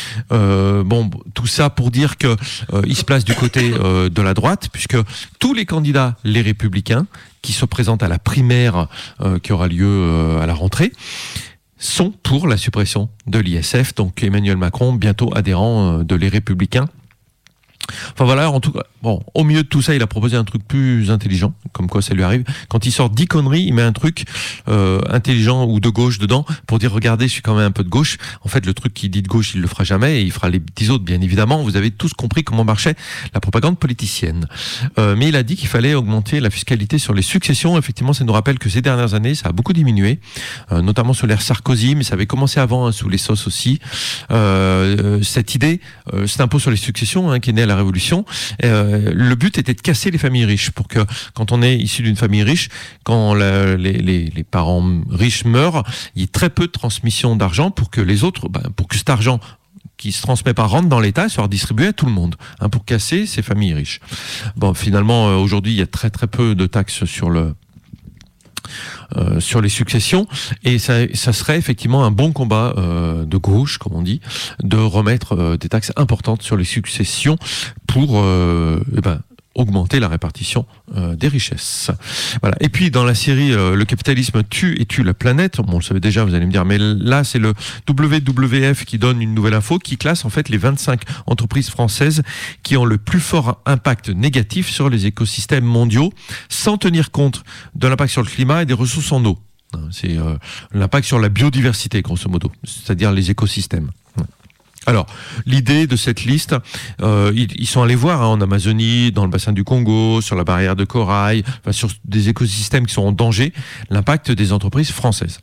Bon, tout ça pour dire que il se place du côté de la droite, puisque tous les candidats, les républicains, qui se présentent à la primaire qui aura lieu à la rentrée, sont pour la suppression de l'ISF. Donc Emmanuel Macron, bientôt adhérent de les Républicains. Enfin voilà, en tout cas, bon, au milieu de tout ça, il a proposé un truc plus intelligent, comme quoi ça lui arrive. Quand il sort 10 conneries, il met un truc intelligent ou de gauche dedans pour dire regardez, je suis quand même un peu de gauche. En fait, le truc qu'il dit de gauche, il le fera jamais et il fera les 10 autres, bien évidemment. Vous avez tous compris comment marchait la propagande politicienne. Mais il a dit qu'il fallait augmenter la fiscalité sur les successions. Effectivement, ça nous rappelle que ces dernières années, ça a beaucoup diminué, notamment sous l'ère Sarkozy, mais ça avait commencé avant, hein, sous les Sos aussi. Cette idée, cet impôt sur les successions, hein, qui est né à la Révolution, le but était de casser les familles riches, pour que quand on est issu d'une famille riche, quand les parents riches meurent, il y ait très peu de transmission d'argent pour que les autres, pour que cet argent qui se transmet pas rentre dans l'État et soit redistribué à tout le monde, hein, pour casser ces familles riches. Bon, finalement, aujourd'hui, il y a très très peu de taxes sur sur les successions, et ça serait effectivement un bon combat de gauche, comme on dit, de remettre des taxes importantes sur les successions pour augmenter la répartition des richesses. Voilà. Et puis dans la série Le capitalisme tue et tue la planète, on le savait déjà, vous allez me dire, mais là c'est le WWF qui donne une nouvelle info, qui classe en fait les 25 entreprises françaises qui ont le plus fort impact négatif sur les écosystèmes mondiaux, sans tenir compte de l'impact sur le climat et des ressources en eau. C'est l'impact sur la biodiversité, grosso modo, c'est-à-dire les écosystèmes. Alors, l'idée de cette liste, ils sont allés voir en Amazonie, dans le bassin du Congo, sur la barrière de corail, sur des écosystèmes qui sont en danger, l'impact des entreprises françaises.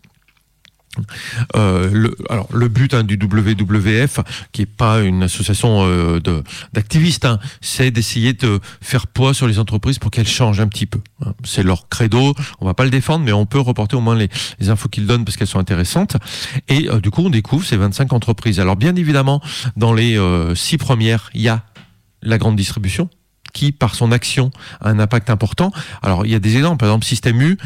Le but du WWF, qui est pas une association d'activistes, c'est d'essayer de faire poids sur les entreprises pour qu'elles changent un petit peu. C'est leur credo. On va pas le défendre, mais on peut reporter au moins les infos qu'ils donnent parce qu'elles sont intéressantes. Et du coup, on découvre ces 25 entreprises. Alors bien évidemment, dans les 6 premières, il y a la grande distribution, qui, par son action, a un impact important. Alors, il y a des exemples. Par exemple, Système U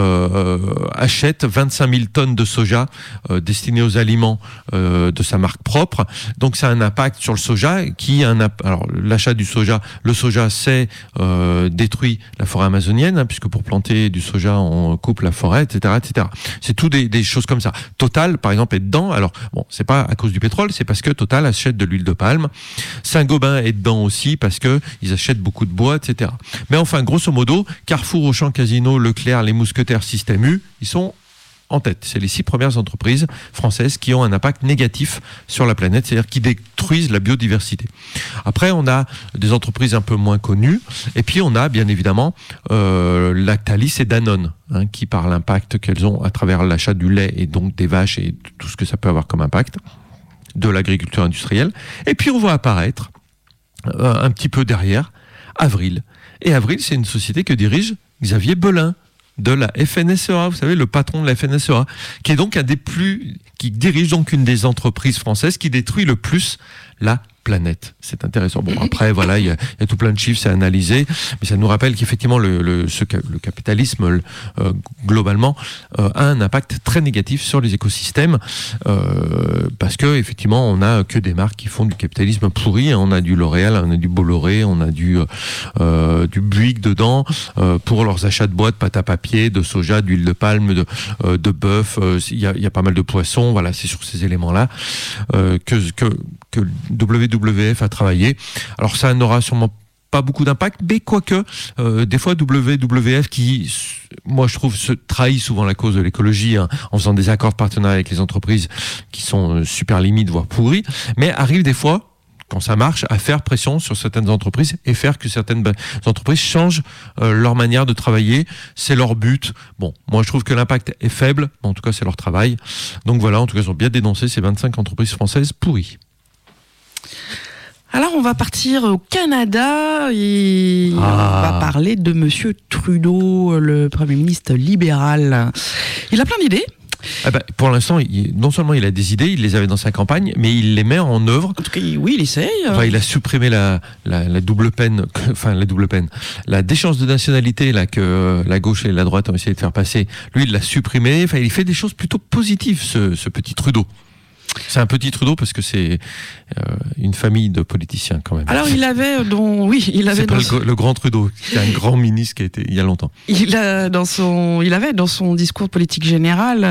achète 25 000 tonnes de soja destinées aux aliments de sa marque propre. Donc, ça a un impact sur le soja qui a alors, l'achat du soja, le soja, c'est détruit la forêt amazonienne, puisque pour planter du soja, on coupe la forêt, etc., etc. C'est tout des choses comme ça. Total, par exemple, est dedans. Alors, bon, c'est pas à cause du pétrole, c'est parce que Total achète de l'huile de palme. Saint-Gobain est dedans aussi parce que ils achètent beaucoup de bois, etc. Mais enfin, grosso modo, Carrefour, Auchan, Casino, Leclerc, les Mousquetaires, Système U, ils sont en tête. C'est les 6 premières entreprises françaises qui ont un impact négatif sur la planète, c'est-à-dire qui détruisent la biodiversité. Après, on a des entreprises un peu moins connues, et puis on a bien évidemment Lactalis et Danone, qui par l'impact qu'elles ont à travers l'achat du lait et donc des vaches et tout ce que ça peut avoir comme impact de l'agriculture industrielle. Et puis on voit apparaître un petit peu derrière Avril. Et Avril, c'est une société que dirige Xavier Belin de la FNSEA, vous savez, le patron de la FNSEA, qui est donc qui dirige donc une des entreprises françaises qui détruit le plus la planète. C'est intéressant. Bon, après, voilà, il y a tout plein de chiffres, c'est analysé, mais ça nous rappelle qu'effectivement, le capitalisme, globalement, a un impact très négatif sur les écosystèmes, parce que, effectivement, on n'a que des marques qui font du capitalisme pourri. On a du L'Oréal, on a du Bolloré, on a du Buick dedans, pour leurs achats de bois, de pâte à papier, de soja, d'huile de palme, de bœuf. Il y a pas mal de poissons. Voilà, c'est sur ces éléments-là que WWF a travaillé. Alors ça n'aura sûrement pas beaucoup d'impact, mais quoique, des fois WWF qui, moi je trouve, se trahit souvent la cause de l'écologie en faisant des accords de partenariat avec les entreprises qui sont super limites, voire pourries, mais arrive des fois, quand ça marche, à faire pression sur certaines entreprises et faire que certaines entreprises changent leur manière de travailler. C'est leur but. Bon, moi je trouve que l'impact est faible, mais en tout cas c'est leur travail. Donc voilà, en tout cas ils ont bien dénoncé ces 25 entreprises françaises pourries. Alors on va partir au Canada et on va parler de Monsieur Trudeau, le Premier ministre libéral. Il a plein d'idées. Pour l'instant, non seulement il a des idées, il les avait dans sa campagne, mais il les met en œuvre. En tout cas, oui, il essaye. Enfin, il a supprimé la double peine, la déchéance de nationalité là que la gauche et la droite ont essayé de faire passer. Lui, il l'a supprimé. Enfin, il fait des choses plutôt positives, ce petit Trudeau. C'est un petit Trudeau parce que c'est une famille de politiciens quand même. Alors il avait c'est pas le grand Trudeau, qui est un grand ministre qui a été il y a longtemps. Il avait dans son discours politique général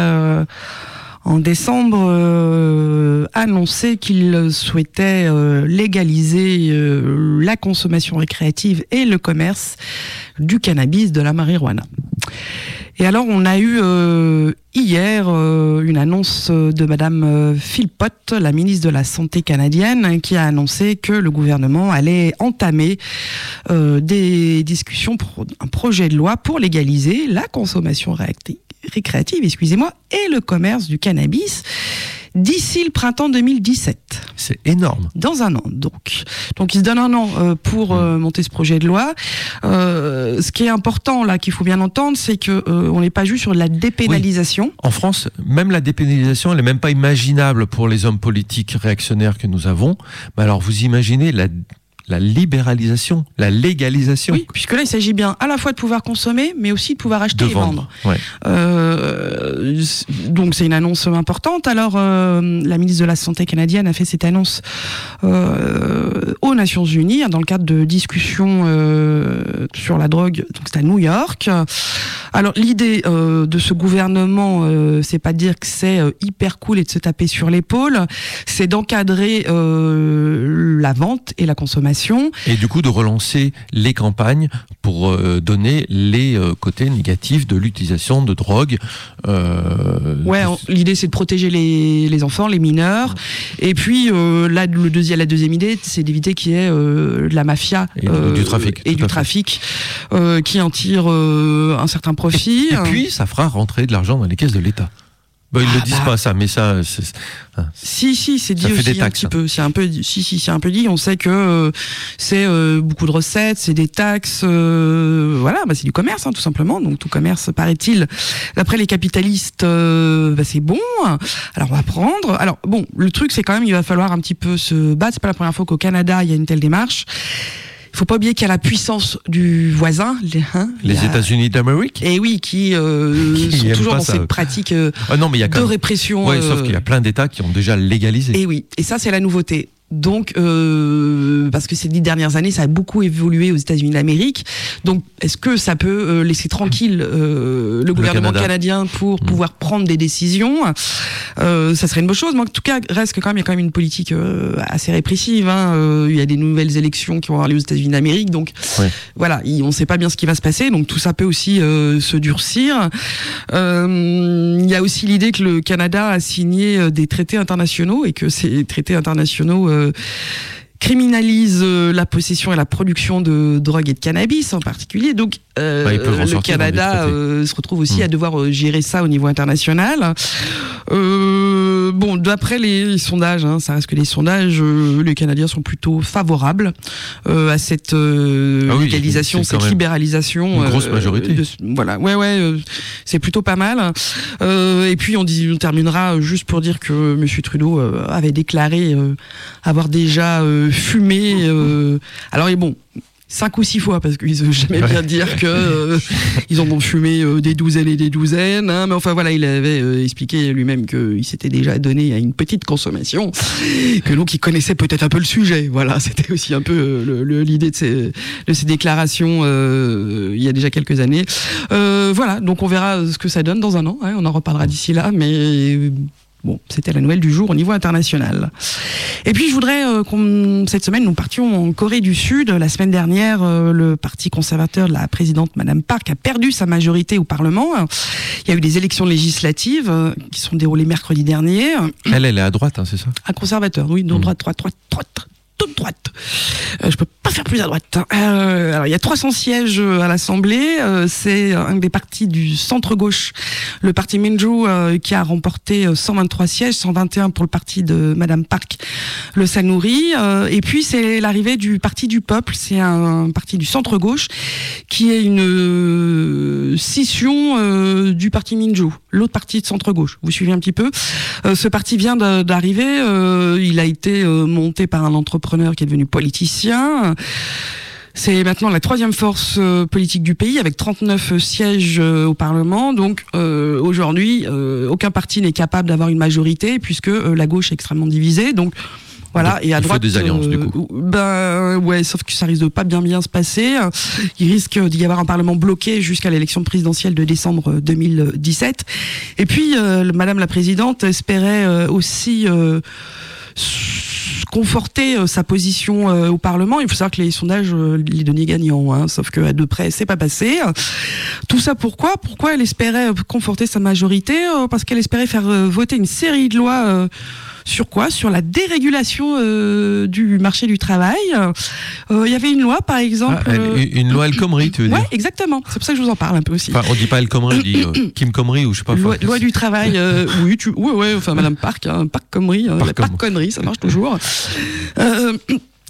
en décembre annoncé qu'il souhaitait légaliser la consommation récréative et le commerce du cannabis, de la marijuana. Et alors, on a eu hier une annonce de Madame Philpott, la ministre de la Santé canadienne, qui a annoncé que le gouvernement allait entamer des discussions pour un projet de loi pour légaliser la consommation récréative, et le commerce du cannabis d'ici le printemps 2017. C'est énorme. Dans un an, donc. Donc, il se donne un an pour monter ce projet de loi. Ce qui est important, là, qu'il faut bien entendre, c'est que on n'est pas juste sur la dépénalisation. Oui. En France, même la dépénalisation, elle n'est même pas imaginable pour les hommes politiques réactionnaires que nous avons. Mais alors, vous imaginez la libéralisation, la légalisation. Oui, puisque là, il s'agit bien à la fois de pouvoir consommer, mais aussi de pouvoir acheter et vendre. Ouais. Donc, c'est une annonce importante. Alors, la ministre de la Santé canadienne a fait cette annonce aux Nations Unies, dans le cadre de discussions sur la drogue. Donc, c'est à New York. Alors, l'idée de ce gouvernement, c'est pas de dire que c'est hyper cool et de se taper sur l'épaule, c'est d'encadrer la vente et la consommation. Et du coup de relancer les campagnes pour donner les côtés négatifs de l'utilisation de drogue. L'idée c'est de protéger les enfants, les mineurs. Et puis là, la deuxième idée, c'est d'éviter qu'il y ait de la mafia et du trafic, qui en tire un certain profit. Et puis ça fera rentrer de l'argent dans les caisses de l'État. Ils ne le disent pas ça, mais ça... Si, c'est dit aussi un petit peu. C'est un peu dit. On sait que c'est beaucoup de recettes, c'est des taxes. C'est du commerce, tout simplement. Donc tout commerce, paraît-il, d'après les capitalistes, c'est bon. Alors on va prendre. Alors bon, le truc, c'est quand même, il va falloir un petit peu se battre. C'est pas la première fois qu'au Canada, il y a une telle démarche. Il faut pas oublier qu'il y a la puissance du voisin, les États-Unis d'Amérique. Et oui, qui sont toujours dans cette pratique de répression. Ouais, sauf qu'il y a plein d'États qui ont déjà légalisé. Et oui, et ça c'est la nouveauté. Donc, parce que ces 10 dernières années, ça a beaucoup évolué aux États-Unis d'Amérique. Donc, est-ce que ça peut laisser tranquille le gouvernement canadien pour pouvoir prendre des décisions ? Ça serait une bonne chose. Mais en tout cas, reste que il y a quand même une politique assez répressive. Il y a des nouvelles élections qui vont avoir lieu aux États-Unis d'Amérique. Donc, voilà, on ne sait pas bien ce qui va se passer. Donc, tout ça peut aussi se durcir. Il y a aussi l'idée que le Canada a signé des traités internationaux et que ces traités internationaux criminalise la possession et la production de drogue et de cannabis en particulier. Donc le Canada se retrouve aussi à devoir gérer ça au niveau international. D'après les sondages, ça reste que les sondages, les Canadiens sont plutôt favorables à cette légalisation, cette libéralisation. Une grosse majorité. C'est plutôt pas mal. Et puis on terminera juste pour dire que M. Trudeau avait déclaré avoir déjà fumé. Alors 5 ou 6 fois, parce qu'ils n'osent jamais bien dire que ils en ont fumé des douzaines et des douzaines. Mais enfin voilà, il avait expliqué lui-même qu'il s'était déjà donné à une petite consommation, que donc il connaissait peut-être un peu le sujet. Voilà, c'était aussi un peu l'idée de ces déclarations il y a déjà quelques années. Voilà, donc on verra ce que ça donne dans un an. On en reparlera d'ici là, mais... Bon, c'était la nouvelle du jour au niveau international. Et puis je voudrais cette semaine nous partions en Corée du Sud. La semaine dernière, le parti conservateur de la présidente Madame Park a perdu sa majorité au Parlement. Il y a eu des élections législatives qui sont déroulées mercredi dernier. Elle est à droite, c'est ça ? Un conservateur, oui, non, droite. Toute droite. Je peux pas faire plus à droite. Alors il y a 300 sièges à l'Assemblée. C'est un des partis du centre-gauche, le parti Minju, qui a remporté 123 sièges, 121 pour le parti de Madame Park, le Sanouri. Et puis c'est l'arrivée du parti du peuple. C'est un parti du centre-gauche qui est une scission du parti Minju, l'autre parti de centre-gauche. Vous suivez un petit peu. Ce parti vient d'arriver. Il a été monté par un entrepreneur qui est devenu politicien. C'est maintenant la 3e force politique du pays, avec 39 sièges au Parlement. Donc aujourd'hui, aucun parti n'est capable d'avoir une majorité, puisque la gauche est extrêmement divisée. Donc voilà, et à droite, il faut des alliances du coup. Sauf que ça risque de pas bien se passer. Il risque d'y avoir un parlement bloqué jusqu'à l'élection présidentielle de décembre 2017. Et puis, Madame la Présidente espérait aussi conforter sa position au Parlement. Il faut savoir que les sondages les donnaient gagnants, sauf qu'à de près, c'est pas passé. Tout ça pourquoi elle espérait conforter sa majorité, parce qu'elle espérait faire voter une série de lois sur quoi ? Sur la dérégulation du marché du travail. Il y avait une loi, par exemple... une loi El Khomri, tu veux dire ? Ouais, exactement. C'est pour ça que je vous en parle un peu aussi. Enfin, on dit pas El Khomri, on dit Kim Khomri, ou je sais pas. Loi du travail, enfin Madame Park, Park Khomri, la Park connerie, ça marche toujours.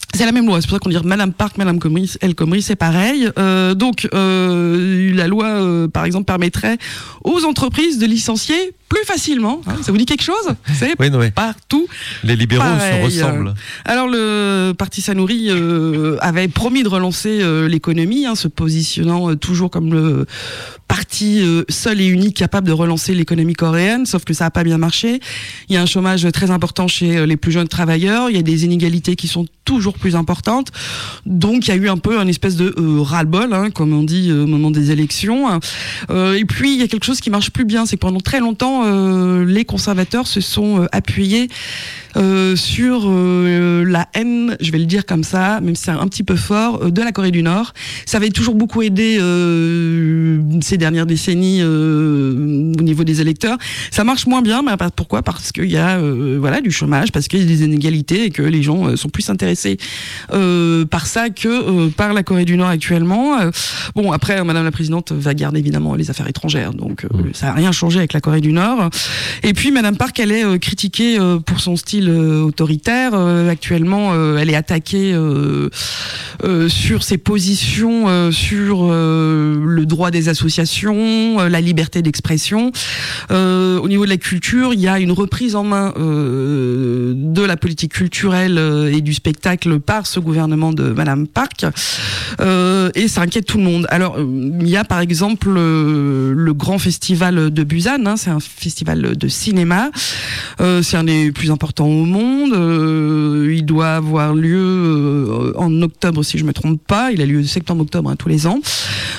C'est la même loi, c'est pour ça qu'on dit Madame Park, Madame El Khomri, c'est pareil. Donc la loi, par exemple, permettrait aux entreprises de licencier plus facilement. Hein, ça vous dit quelque chose? C'est partout. Les libéraux se ressemblent. Alors le parti Sanouri avait promis de relancer l'économie, se positionnant toujours comme le parti seul et unique capable de relancer l'économie coréenne, sauf que ça n'a pas bien marché. Il y a un chômage très important chez les plus jeunes travailleurs, il y a des inégalités qui sont toujours plus importantes, donc il y a eu un peu une espèce de ras-le-bol, comme on dit au moment des élections. Et puis il y a quelque chose qui marche plus bien, c'est que pendant très longtemps, les conservateurs se sont appuyés sur la haine, je vais le dire comme ça, même si c'est un petit peu fort, de la Corée du Nord. Ça avait toujours beaucoup aidé ces dernières décennies au niveau des électeurs. Ça marche moins bien, mais pourquoi? Parce qu'il y a du chômage, parce qu'il y a des inégalités et que les gens sont plus intéressés par ça que par la Corée du Nord actuellement. Bon, après, Madame la Présidente va garder évidemment les affaires étrangères, donc ça n'a rien changé avec la Corée du Nord. Et puis Madame Park, elle est critiquée pour son style autoritaire. Actuellement, elle est attaquée sur ses positions sur le droit des associations, la liberté d'expression. Au niveau de la culture, il y a une reprise en main de la politique culturelle et du spectacle par ce gouvernement de Madame Park, et ça inquiète tout le monde. Alors, il y a par exemple le grand festival de Busan, c'est un festival de cinéma, c'est un des plus importants au monde, il doit avoir lieu en octobre si je me trompe pas, il a lieu septembre-octobre tous les ans.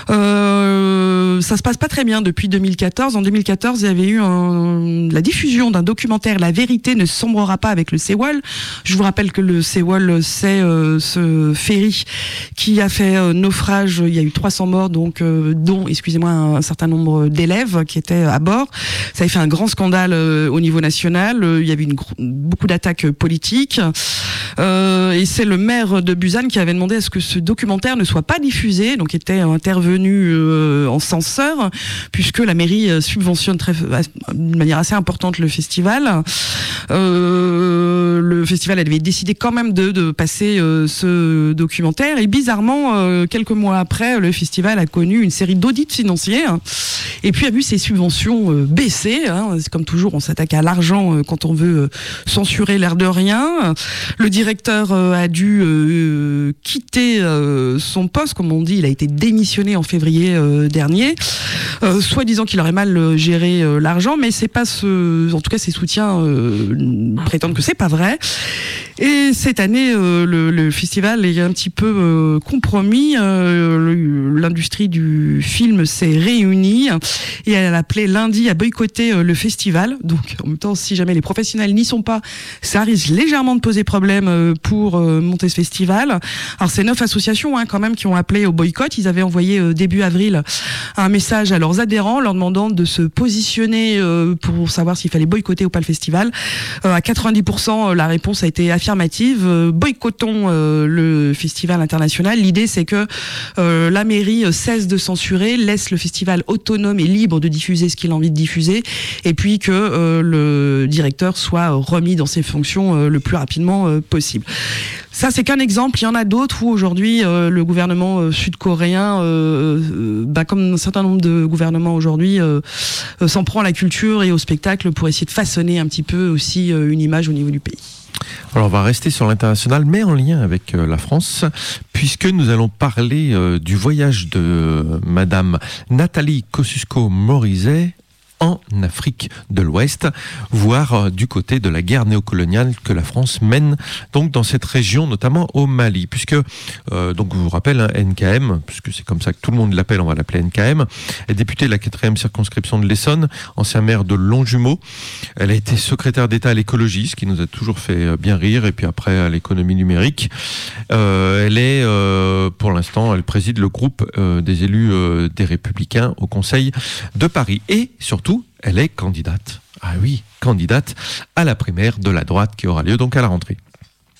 Ça se passe pas très bien depuis 2014. En 2014, il y avait eu la diffusion d'un documentaire « La vérité ne sombrera pas avec le Sewol ». Je vous rappelle que le Sewol, c'est ce ferry qui a fait naufrage. Il y a eu 300 morts, donc dont, excusez-moi, un certain nombre d'élèves qui étaient à bord. Ça a fait un grand scandale au niveau national. Il y avait beaucoup d'attaques politiques. Et c'est le maire de Busan qui avait demandé à ce que ce documentaire ne soit pas diffusé, donc était intervenu en censeur, puisque la mairie subventionne d'une manière assez importante le festival. Le festival avait décidé quand même de passer ce documentaire, et bizarrement, quelques mois après, le festival a connu une série d'audits financiers, et puis a vu ses subventions baisser. C'est comme toujours, on s'attaque à l'argent quand on veut censurer l'air de rien. Le directeur a dû quitter son poste, comme on dit, il a été démissionné en février dernier, soit disant qu'il aurait mal géré l'argent, mais c'est pas en tout cas ses soutiens prétendent que c'est pas vrai. Et cette année, le festival est un petit peu compromis. L'industrie du film s'est réunie et elle a appelé lundi à boycotter le festival. Donc, en même temps, si jamais les professionnels n'y sont pas, ça risque légèrement de poser problème pour monter ce festival. Alors, c'est 9 associations quand même qui ont appelé au boycott. Ils avaient envoyé début avril un message à leurs adhérents leur demandant de se positionner pour savoir s'il fallait boycotter ou pas le festival. À 90%, la réponse a été affirmative. Boycottons le festival international. L'idée, c'est que la mairie cesse de censurer, laisse le festival autonome et libre de diffuser ce qu'il a envie de diffuser, et puis que le directeur soit remis dans ses fonctions le plus rapidement possible. Ça, c'est qu'un exemple. Il y en a d'autres où aujourd'hui le gouvernement sud-coréen, comme un certain nombre de gouvernements aujourd'hui, s'en prend à la culture et au spectacle pour essayer de façonner un petit peu aussi une image au niveau du pays. Alors on va rester sur l'international, mais en lien avec la France, puisque nous allons parler du voyage de Madame Nathalie Kosciusko-Morizet en Afrique de l'Ouest, voire du côté de la guerre néocoloniale que la France mène donc dans cette région, notamment au Mali, puisque donc je vous rappelle, NKM, puisque c'est comme ça que tout le monde l'appelle, on va l'appeler NKM, est députée de la 4e circonscription de l'Essonne, ancien maire de Longjumeau. Elle a été secrétaire d'État à l'écologie, ce qui nous a toujours fait bien rire, et puis après à l'économie numérique. Elle est, pour l'instant, elle préside le groupe des élus des Républicains au Conseil de Paris, et surtout elle est candidate, candidate à la primaire de la droite qui aura lieu donc à la rentrée.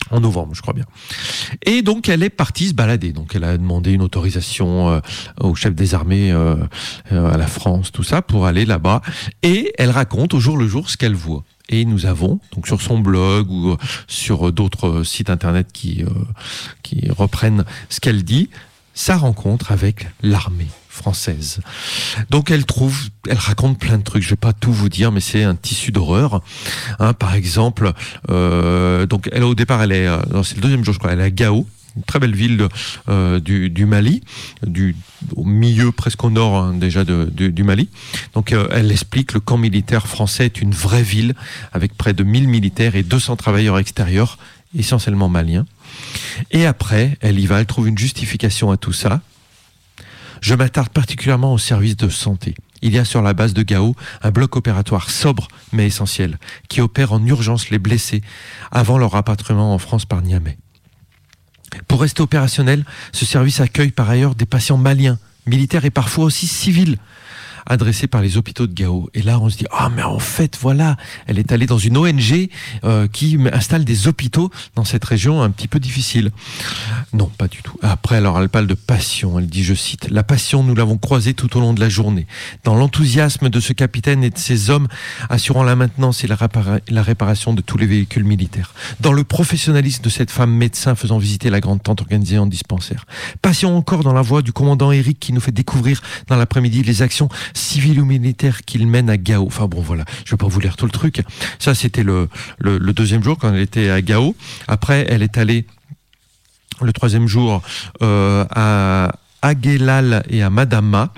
En novembre, je crois bien. Et donc, elle est partie se balader. Donc, elle a demandé une autorisation au chef des armées, à la France, tout ça, pour aller là-bas. Et elle raconte au jour le jour ce qu'elle voit. Et nous avons, donc sur son blog ou sur d'autres sites internet qui reprennent ce qu'elle dit, sa rencontre avec l'armée française. Donc elle raconte plein de trucs. Je vais pas tout vous dire, mais c'est un tissu d'horreur. Par exemple, donc elle au départ, c'est le deuxième jour, je crois. Elle est à Gao, une très belle ville du Mali, au milieu, presque au nord déjà du Mali. Donc elle explique le camp militaire français est une vraie ville avec près de 1000 militaires et 200 travailleurs extérieurs, essentiellement maliens. Et après, elle y va, elle trouve une justification à tout ça. Je m'attarde particulièrement au service de santé. Il y a sur la base de Gao un bloc opératoire sobre mais essentiel qui opère en urgence les blessés avant leur rapatriement en France par Niamey. Pour rester opérationnel, ce service accueille par ailleurs des patients maliens, militaires et parfois aussi civils, adressés par les hôpitaux de Gao. Et là, on se dit, mais en fait, voilà, elle est allée dans une ONG qui installe des hôpitaux dans cette région un petit peu difficile. Non, pas du tout. Après, alors, elle parle de passion. Elle dit, je cite, « La passion, nous l'avons croisée tout au long de la journée. Dans l'enthousiasme de ce capitaine et de ses hommes assurant la maintenance et la réparation de tous les véhicules militaires. Dans le professionnalisme de cette femme médecin faisant visiter la grande tente organisée en dispensaire. Passion encore dans la voix du commandant Eric qui nous fait découvrir dans l'après-midi les actions civil ou militaire qu'il mène à Gao. » Enfin bon, voilà, je vais pas vous lire tout le truc. Ça, c'était le deuxième jour quand elle était à Gao. Après, elle est allée le troisième jour à Aguelal et à Madama,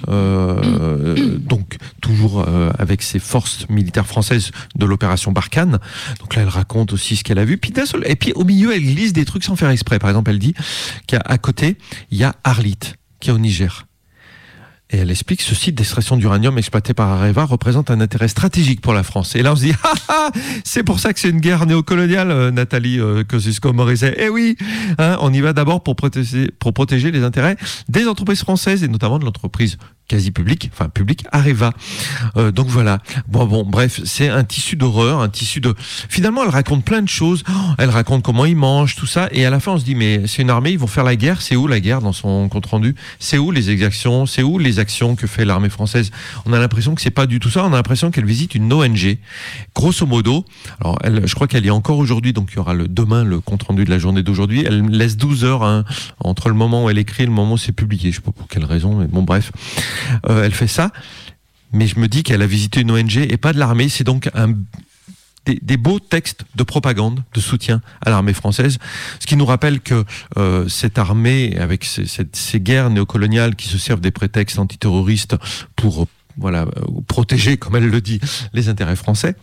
donc toujours avec ses forces militaires françaises de l'opération Barkhane. Donc là, elle raconte aussi ce qu'elle a vu. Et puis au milieu, elle glisse des trucs sans faire exprès. Par exemple, elle dit qu'à côté, il y a Arlit, qui est au Niger. Et elle explique ce site d'extraction d'uranium exploité par Areva représente un intérêt stratégique pour la France. Et là, on se dit, c'est pour ça que c'est une guerre néocoloniale, Nathalie Kosciusko-Morizet. Eh oui, on y va d'abord pour protéger les intérêts des entreprises françaises et notamment de l'entreprise quasi publique Areva. Donc voilà. Bon, bref, c'est un tissu d'horreur, Finalement, elle raconte plein de choses. Elle raconte comment ils mangent, tout ça. Et à la fin, on se dit, mais c'est une armée, ils vont faire la guerre. C'est où la guerre dans son compte rendu? C'est où les exactions? C'est où les actions que fait l'armée française? On a l'impression que c'est pas du tout ça. On a l'impression qu'elle visite une ONG. Grosso modo, alors je crois qu'elle y est encore aujourd'hui, donc il y aura demain le compte rendu de la journée d'aujourd'hui. Elle laisse 12 heures entre le moment où elle écrit et le moment où c'est publié. Je sais pas pour quelle raison, mais bon, bref. Elle fait ça, mais je me dis qu'elle a visité une ONG et pas de l'armée. C'est donc des beaux textes de propagande, de soutien à l'armée française, ce qui nous rappelle que cette armée, avec ces guerres néocoloniales qui se servent des prétextes antiterroristes pour protéger, comme elle le dit, les intérêts français,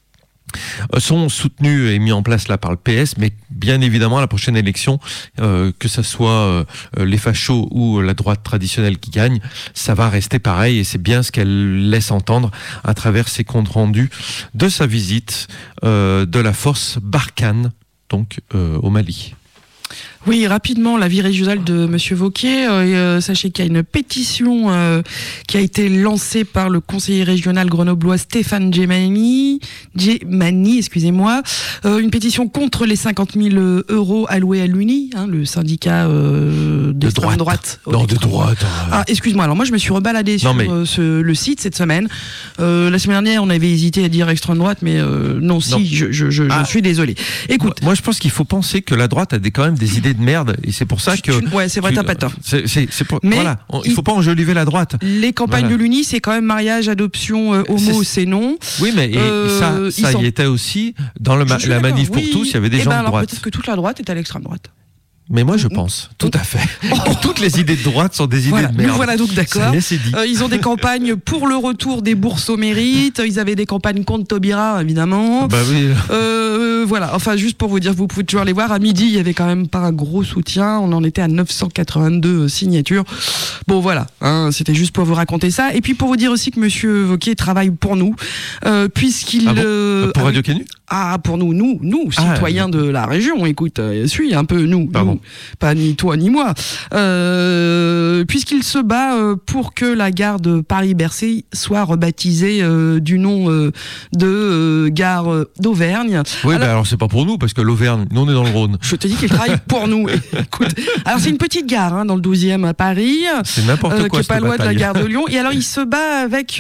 sont soutenus et mis en place là par le PS, mais bien évidemment à la prochaine élection, que ce soit les fachos ou la droite traditionnelle qui gagne, ça va rester pareil et c'est bien ce qu'elle laisse entendre à travers ses comptes rendus de sa visite de la force Barkhane, donc au Mali. Oui, rapidement, la vie régionale de Monsieur Wauquiez. Sachez qu'il y a une pétition qui a été lancée par le conseiller régional grenoblois Stéphane Gemani, excusez-moi. Une pétition contre les 50 000 euros alloués à l'UNI, le syndicat d'extrême droite. Non, de droite. Excuse-moi. Alors moi, je me suis rebaladé sur le site cette semaine. La semaine dernière, on avait hésité à dire extrême droite, mais non. Je suis désolé. Écoute, moi, je pense qu'il faut penser que la droite a quand même des idées de merde et c'est pour ça que c'est vrai, t'as pas tort. Mais voilà, il faut pas enjoliver la droite. Les campagnes de l'UNI, c'est quand même mariage, adoption, homo, c'est non. Oui, mais ça y était aussi dans la manif pour tous, il y avait des gens de droite. Peut-être que toute la droite est à l'extrême droite. Mais moi, je pense, tout à fait. Toutes les idées de droite sont des idées de merde. Nous voilà donc d'accord. Ils ont des campagnes pour le retour des bourses au mérite. Ils avaient des campagnes contre Taubira, évidemment. Bah oui. Voilà. Enfin, juste pour vous dire, vous pouvez toujours les voir. À midi, il y avait quand même pas un gros soutien. On en était à 982 signatures. Bon, voilà. C'était juste pour vous raconter ça. Et puis pour vous dire aussi que Monsieur Wauquiez travaille pour nous, puisqu'il pour Radio Canu. Pour nous, citoyens de la région. Écoute, suis un peu nous. pas ni toi ni moi, puisqu'il se bat pour que la gare de Paris-Bercy soit rebaptisée du nom de gare d'Auvergne. Oui, alors c'est pas pour nous, parce que l'Auvergne, nous on est dans le Rhône. Je te dis qu'il travaille pour nous. Écoute, alors c'est une petite gare dans le 12e à Paris, c'est n'importe quoi, qui est pas loin de la gare de Lyon. Et alors il se bat avec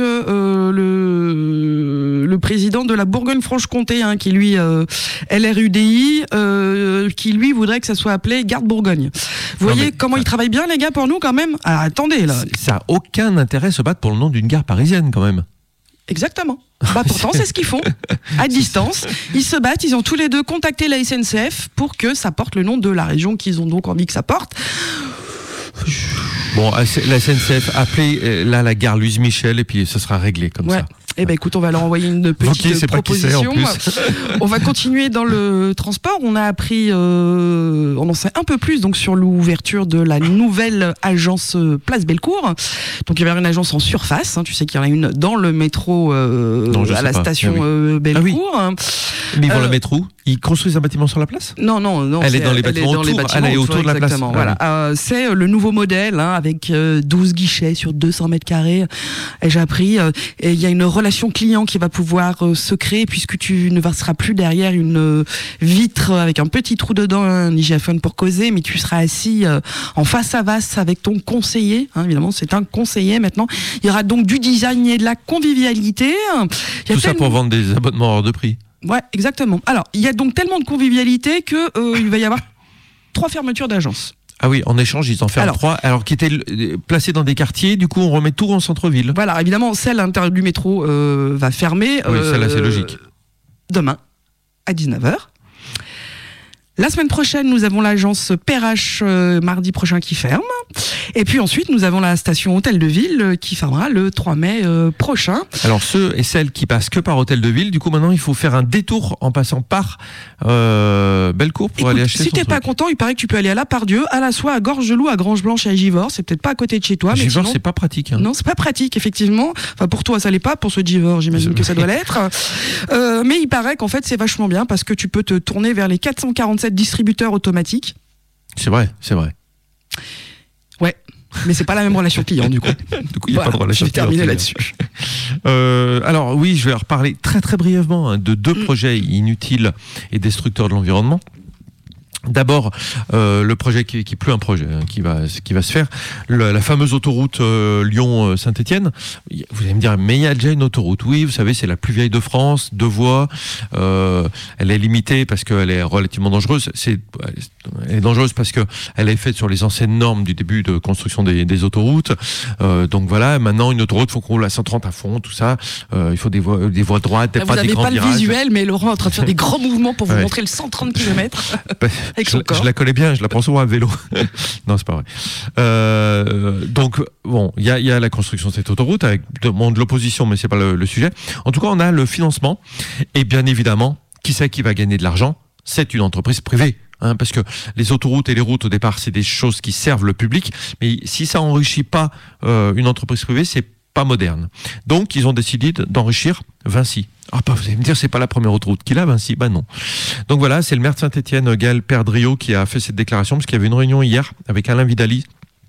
le président de la Bourgogne-Franche-Comté, qui lui LRUDI, qui lui voudrait que ça soit appelé gare de Bourgogne. Vous voyez comment ils travaillent bien les gars pour nous quand même. Alors attendez là. Ça a aucun intérêt de se battre pour le nom d'une gare parisienne quand même. Exactement. Pourtant, c'est ce qu'ils font. À distance, ils se battent. Ils ont tous les deux contacté la SNCF pour que ça porte le nom de la région qu'ils ont donc envie que ça porte. Bon, la SNCF, appelez là la gare Louise Michel et puis ce sera réglé comme ça. Eh ben écoute, on va leur envoyer une petite proposition. On va continuer dans le transport. On a appris, on en sait un peu plus donc sur l'ouverture de la nouvelle agence Place Bellecour. Donc il y avait une agence en surface. Tu sais qu'il y en a une dans le métro à la station Bellecour. Ah oui. Mais ils vont la mettre où ? Ils construisent un bâtiment sur la place ? Non. Elle est dans les bâtiments autour. Elle est autour de la place. Voilà. C'est le nouveau modèle avec 12 guichets sur 200 mètres carrés. Et j'ai appris. Et il y a une relation client qui va pouvoir se créer puisque tu ne seras plus derrière une vitre avec un petit trou dedans, un hygiaphone pour causer, mais tu seras assis en face à face avec ton conseiller. Évidemment, c'est un conseiller maintenant. Il y aura donc du design et de la convivialité. Tout ça pour vendre des abonnements hors de prix. Ouais, exactement. Alors, il y a donc tellement de convivialité que il va y avoir 3 fermetures d'agences. Ah oui, en échange, ils en ferment 3, alors qui étaient placés dans des quartiers, du coup on remet tout en centre-ville. Voilà, évidemment, celle à l'intérieur du métro va fermer. Oui, celle-là c'est logique. Demain, à 19h. La semaine prochaine, nous avons l'agence PRH mardi prochain qui ferme. Et puis ensuite, nous avons la station Hôtel de Ville qui fermera le 3 mai prochain. Alors ceux et celles qui passent que par Hôtel de Ville, du coup maintenant il faut faire un détour en passant par Bellecour pour aller acheter son truc. Si t'es pas content, il paraît que tu peux aller à la Pardieu, à la Soie, à Gorgelou, à Grange-Blanche et à Givors. C'est peut-être pas à côté de chez toi. Givors, c'est pas pratique. Non, c'est pas pratique, effectivement. Enfin, pour toi, ça l'est pas. Pour ce Givors, j'imagine que ça doit l'être. Mais il paraît qu'en fait, c'est vachement bien parce que tu peux te tourner vers les 447 distributeurs automatiques. C'est vrai. Ouais, mais c'est pas la même relation client du coup. Il n'y a pas de relation client. Je vais terminer là-dessus. Alors oui, je vais reparler très très brièvement de 2 projets inutiles et destructeurs de l'environnement. D'abord, le projet qui est plus un projet, qui va se faire, la fameuse autoroute Lyon-Saint-Étienne. Vous allez me dire, mais il y a déjà une autoroute. Oui, vous savez, c'est la plus vieille de France, 2 voies. Elle est limitée parce qu'elle est relativement dangereuse. Elle est dangereuse parce que elle est faite sur les anciennes normes du début de construction des autoroutes. Donc voilà, maintenant une autoroute, faut qu'on roule à 130 à fond, tout ça. Il faut des voies droites, pas des grands virages. Vous n'avez pas le visuel, mais Laurent est en train de faire des grands mouvements pour vous montrer le 130 km. Je la connais bien, je la prends souvent à vélo. Non, c'est pas vrai. Donc, bon, il y a la construction de cette autoroute avec de l'opposition, mais c'est pas le sujet. En tout cas, on a le financement. Et bien évidemment, qui c'est qui va gagner de l'argent ? C'est une entreprise privée. Parce que les autoroutes et les routes, au départ, c'est des choses qui servent le public. Mais si ça enrichit pas une entreprise privée, c'est pas moderne. Donc, ils ont décidé d'enrichir Vinci. Vous allez me dire, c'est pas la première autoroute qu'il a, Vinci. Non. Donc voilà, c'est le maire de Saint-Étienne, Gaël Perdriau, qui a fait cette déclaration, parce qu'il y avait une réunion hier avec Alain Vidali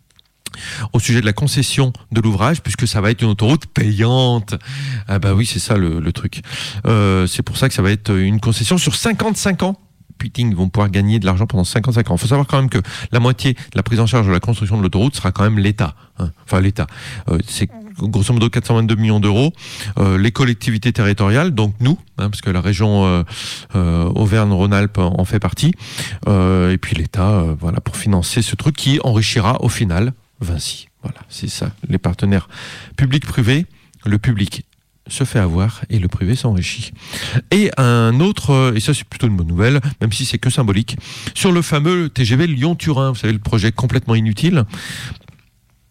au sujet de la concession de l'ouvrage, puisque ça va être une autoroute payante. Oui, c'est ça le truc. C'est pour ça que ça va être une concession sur 55 ans. Ils vont pouvoir gagner de l'argent pendant 55 ans. Il faut savoir quand même que la moitié de la prise en charge de la construction de l'autoroute sera quand même l'État. Enfin, l'État. C'est grosso modo 422 millions d'euros. Les collectivités territoriales, donc nous, parce que la région Auvergne-Rhône-Alpes en fait partie. Et puis l'État, voilà, pour financer ce truc qui enrichira au final Vinci. Voilà, c'est ça. Les partenaires publics-privés, le public se fait avoir et le privé s'enrichit. Et un autre, et ça c'est plutôt une bonne nouvelle, même si c'est que symbolique, sur le fameux TGV Lyon-Turin, vous savez, le projet complètement inutile.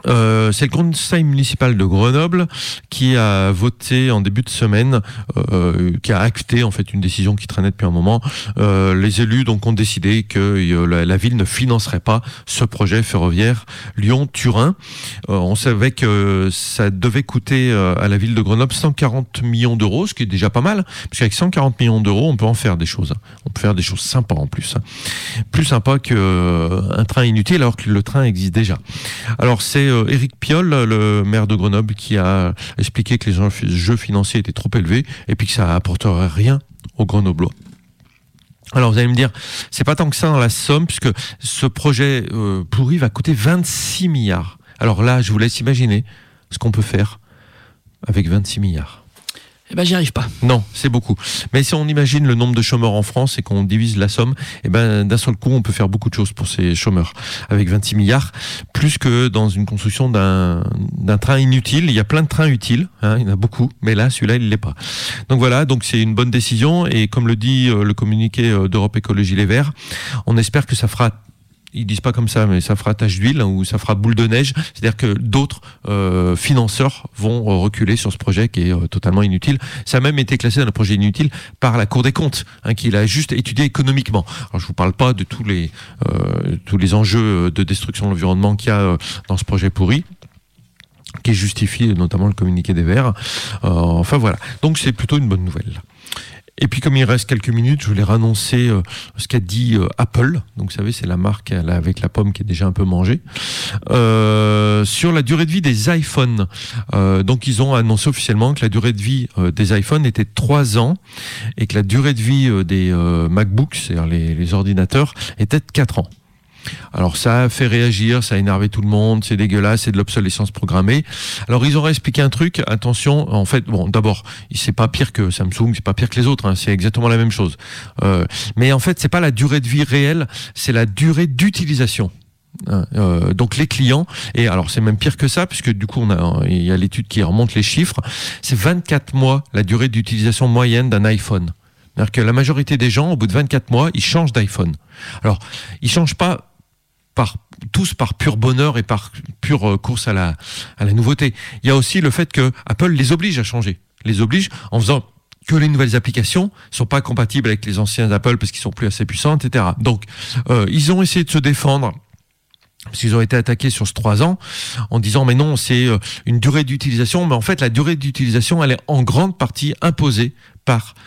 C'est le conseil municipal de Grenoble qui a voté en début de semaine, qui a acté en fait une décision qui traînait depuis un moment. Les élus donc ont décidé que la ville ne financerait pas ce projet ferroviaire Lyon-Turin. On savait que ça devait coûter à la ville de Grenoble 140 millions d'euros, ce qui est déjà pas mal, parce qu'avec 140 millions d'euros, on peut en faire des choses. On peut faire des choses sympas en plus. Plus sympa qu'un train inutile, alors que le train existe déjà. Alors c'est Éric Piolle, le maire de Grenoble, qui a expliqué que les enjeux financiers étaient trop élevés et puis que ça apporterait rien aux Grenoblois. Alors vous allez me dire, c'est pas tant que ça dans la somme, puisque ce projet pourri va coûter 26 milliards. Alors là, je vous laisse imaginer ce qu'on peut faire avec 26 milliards. Eh ben, j'y arrive pas. Non, c'est beaucoup. Mais si on imagine le nombre de chômeurs en France et qu'on divise la somme, eh ben, d'un seul coup, on peut faire beaucoup de choses pour ces chômeurs. Avec 26 milliards, plus que dans une construction d'un train inutile. Il y a plein de trains utiles, hein, il y en a beaucoup, mais là, celui-là, il l'est pas. Donc voilà, donc c'est une bonne décision. Et comme le dit le communiqué d'Europe Écologie Les Verts, on espère que ça fera, ils disent pas comme ça, mais ça fera tache d'huile, hein, ou ça fera boule de neige. C'est-à-dire que d'autres financeurs vont reculer sur ce projet qui est totalement inutile. Ça a même été classé dans le projet inutile par la Cour des comptes, hein, qui l'a juste étudié économiquement. Alors je vous parle pas de tous les enjeux de destruction de l'environnement qu'il y a dans ce projet pourri, qui justifie notamment le communiqué des Verts. Enfin voilà. Donc c'est plutôt une bonne nouvelle. Et puis comme il reste quelques minutes, je voulais annoncer ce qu'a dit Apple. Donc vous savez, c'est la marque avec la pomme qui est déjà un peu mangée. Sur la durée de vie des iPhones. Donc ils ont annoncé officiellement que la durée de vie des iPhones était 3 ans et que la durée de vie des MacBooks, c'est-à-dire les ordinateurs, était de 4 ans. Alors ça a fait réagir, ça a énervé tout le monde, c'est dégueulasse, c'est de l'obsolescence programmée. Alors ils auraient expliqué un truc, attention, en fait, bon, d'abord, c'est pas pire que Samsung, c'est pas pire que les autres, hein, c'est exactement la même chose. Mais en fait, c'est pas la durée de vie réelle, c'est la durée d'utilisation. Donc les clients, et alors c'est même pire que ça, puisque du coup il y a l'étude qui remonte les chiffres, c'est 24 mois la durée d'utilisation moyenne d'un iPhone. C'est-à-dire que la majorité des gens, au bout de 24 mois, ils changent d'iPhone. Alors, ils changent pas tous par pur bonheur et par pure course à la nouveauté. Il y a aussi le fait que Apple les oblige à changer. Les oblige en faisant que les nouvelles applications sont pas compatibles avec les anciens Apple parce qu'ils sont plus assez puissants, etc. Donc, ils ont essayé de se défendre parce qu'ils ont été attaqués sur ce 3 ans en disant mais non, c'est une durée d'utilisation. Mais en fait, la durée d'utilisation, elle est en grande partie imposée par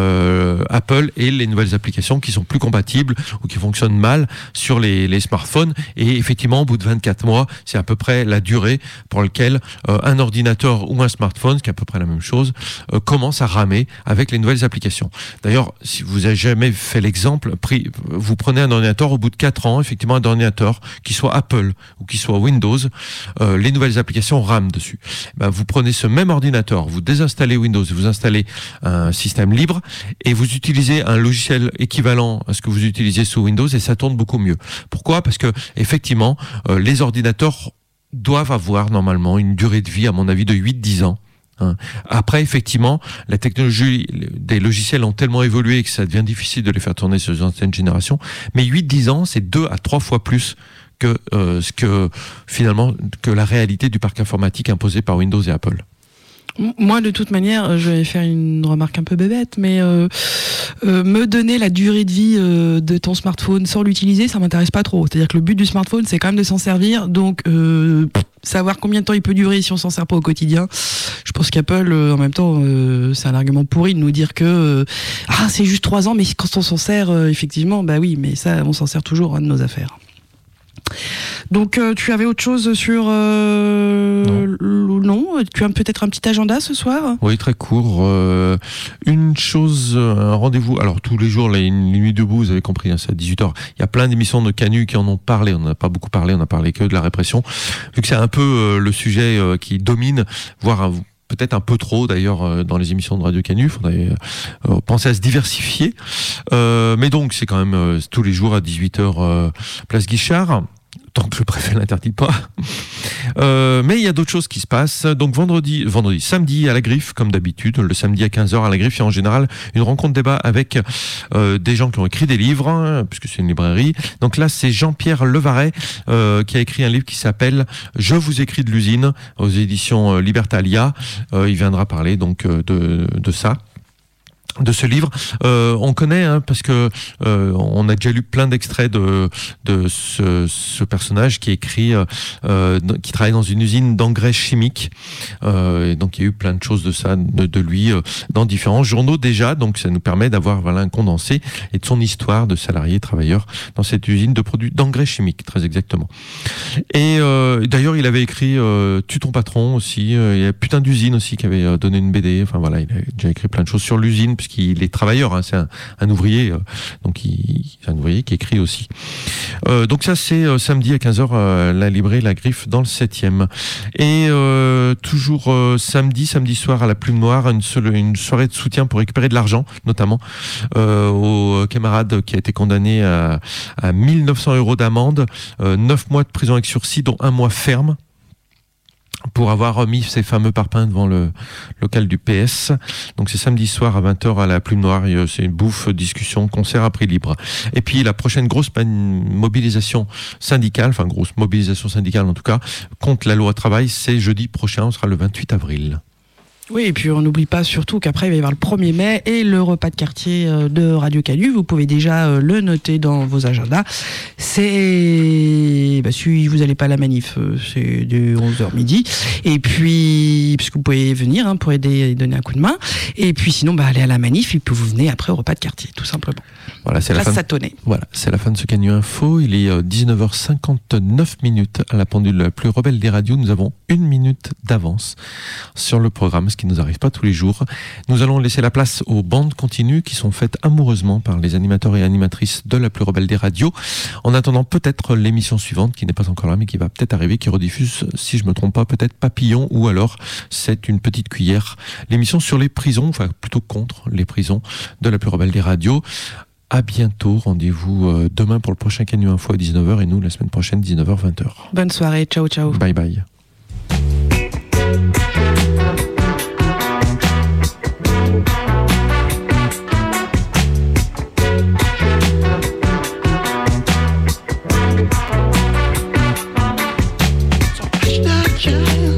Apple et les nouvelles applications qui sont plus compatibles ou qui fonctionnent mal sur les smartphones. Et effectivement, au bout de 24 mois, c'est à peu près la durée pour laquelle un ordinateur ou un smartphone, ce qui est à peu près la même chose, commence à ramer avec les nouvelles applications. D'ailleurs, si vous avez jamais fait l'exemple, vous prenez un ordinateur au bout de 4 ans, effectivement un ordinateur qui soit Apple ou qui soit Windows, les nouvelles applications rament dessus. Ben, vous prenez ce même ordinateur, vous désinstallez Windows, vous installez un système libre et vous utilisez un logiciel équivalent à ce que vous utilisez sous Windows et ça tourne beaucoup mieux. Pourquoi ? Parce que effectivement, les ordinateurs doivent avoir normalement une durée de vie, à mon avis, de 8-10 ans. Après, effectivement, la technologie des logiciels ont tellement évolué que ça devient difficile de les faire tourner sur les anciennes générations. Mais 8-10 ans, c'est 2 à 3 fois plus que ce que finalement que la réalité du parc informatique imposé par Windows et Apple. Moi, de toute manière, je vais faire une remarque un peu bébête, mais me donner la durée de vie de ton smartphone sans l'utiliser, ça m'intéresse pas trop. C'est-à-dire que le but du smartphone, c'est quand même de s'en servir. Donc, savoir combien de temps il peut durer si on s'en sert pas au quotidien, je pense qu'Apple, en même temps, c'est un argument pourri de nous dire que c'est juste 3 ans, mais quand on s'en sert, effectivement, bah oui, mais ça, on s'en sert toujours, de nos affaires. Donc tu avais autre chose sur non, tu as peut-être un petit agenda ce soir ? Oui, très court. Une chose, un rendez-vous. Alors tous les jours, les nuits debout, vous avez compris, hein, c'est à 18h. Il y a plein d'émissions de Canu qui en ont parlé. On n'en a pas beaucoup parlé. On a parlé que de la répression. Vu que c'est un peu le sujet qui domine, voire peut-être un peu trop d'ailleurs dans les émissions de Radio Canu. Il faudrait penser à se diversifier. Mais donc c'est quand même tous les jours à 18h place Guichard. Tant que le préfet l'interdit pas. Mais il y a d'autres choses qui se passent. Donc samedi à la Griffe, comme d'habitude, le samedi à 15h à la Griffe, il y a en général une rencontre débat avec des gens qui ont écrit des livres, hein, puisque c'est une librairie. Donc là, c'est Jean-Pierre Levaret qui a écrit un livre qui s'appelle « Je vous écris de l'usine » aux éditions Libertalia. Il viendra parler donc de ça. De ce livre, on connaît parce que on a déjà lu plein d'extraits de ce personnage qui écrit, qui travaille dans une usine d'engrais chimiques. Et donc il y a eu plein de choses de ça, de lui, dans différents journaux déjà. Donc ça nous permet d'avoir un condensé et de son histoire de salarié travailleur dans cette usine de produits d'engrais chimiques, très exactement. Et d'ailleurs il avait écrit Tue ton patron aussi. Il y a Putain d'usine aussi qui avait donné une BD. Enfin voilà, il a déjà écrit plein de choses sur l'usine. Puisqu'il est travailleur, c'est un ouvrier, donc c'est un ouvrier qui écrit aussi. Donc ça c'est samedi à 15h la librairie La Griffe dans le 7e. Et toujours samedi soir à la Plume Noire, une soirée de soutien pour récupérer de l'argent, notamment au camarade qui a été condamné à 1 900 € d'amende, 9 mois de prison avec sursis, dont 1 mois ferme, pour avoir remis ces fameux parpaings devant le local du PS. Donc c'est samedi soir à 20h à la Plume Noire. C'est une bouffe, discussion, concert à prix libre. Et puis la prochaine grosse mobilisation syndicale, en tout cas, contre la loi travail, c'est jeudi prochain, ce sera le 28 avril. Oui, et puis on n'oublie pas surtout qu'après il va y avoir le 1er mai et le repas de quartier de Radio Canu. Vous pouvez déjà le noter dans vos agendas. C'est, si vous n'allez pas à la manif, c'est de 11h midi. Et puis, parce que vous pouvez venir pour aider et donner un coup de main. Et puis sinon, allez à la manif et puis vous venez après au repas de quartier, tout simplement. Voilà, c'est la fin. Voilà, c'est la fin de ce Canu Info. Il est 19h59 à la pendule la plus rebelle des radios. Nous avons 1 minute d'avance sur le programme, ce qui ne nous arrive pas tous les jours. Nous allons laisser la place aux bandes continues qui sont faites amoureusement par les animateurs et animatrices de la plus rebelle des radios. En attendant peut-être l'émission suivante qui n'est pas encore là mais qui va peut-être arriver, qui rediffuse, si je me trompe pas, peut-être Papillon, ou alors c'est une petite cuillère. L'émission sur les prisons, enfin plutôt contre les prisons de la plus rebelle des radios. À bientôt, rendez-vous demain pour le prochain Canu Info à 19h et nous la semaine prochaine 19h-20h. Bonne soirée, ciao ciao. Bye bye. Yeah.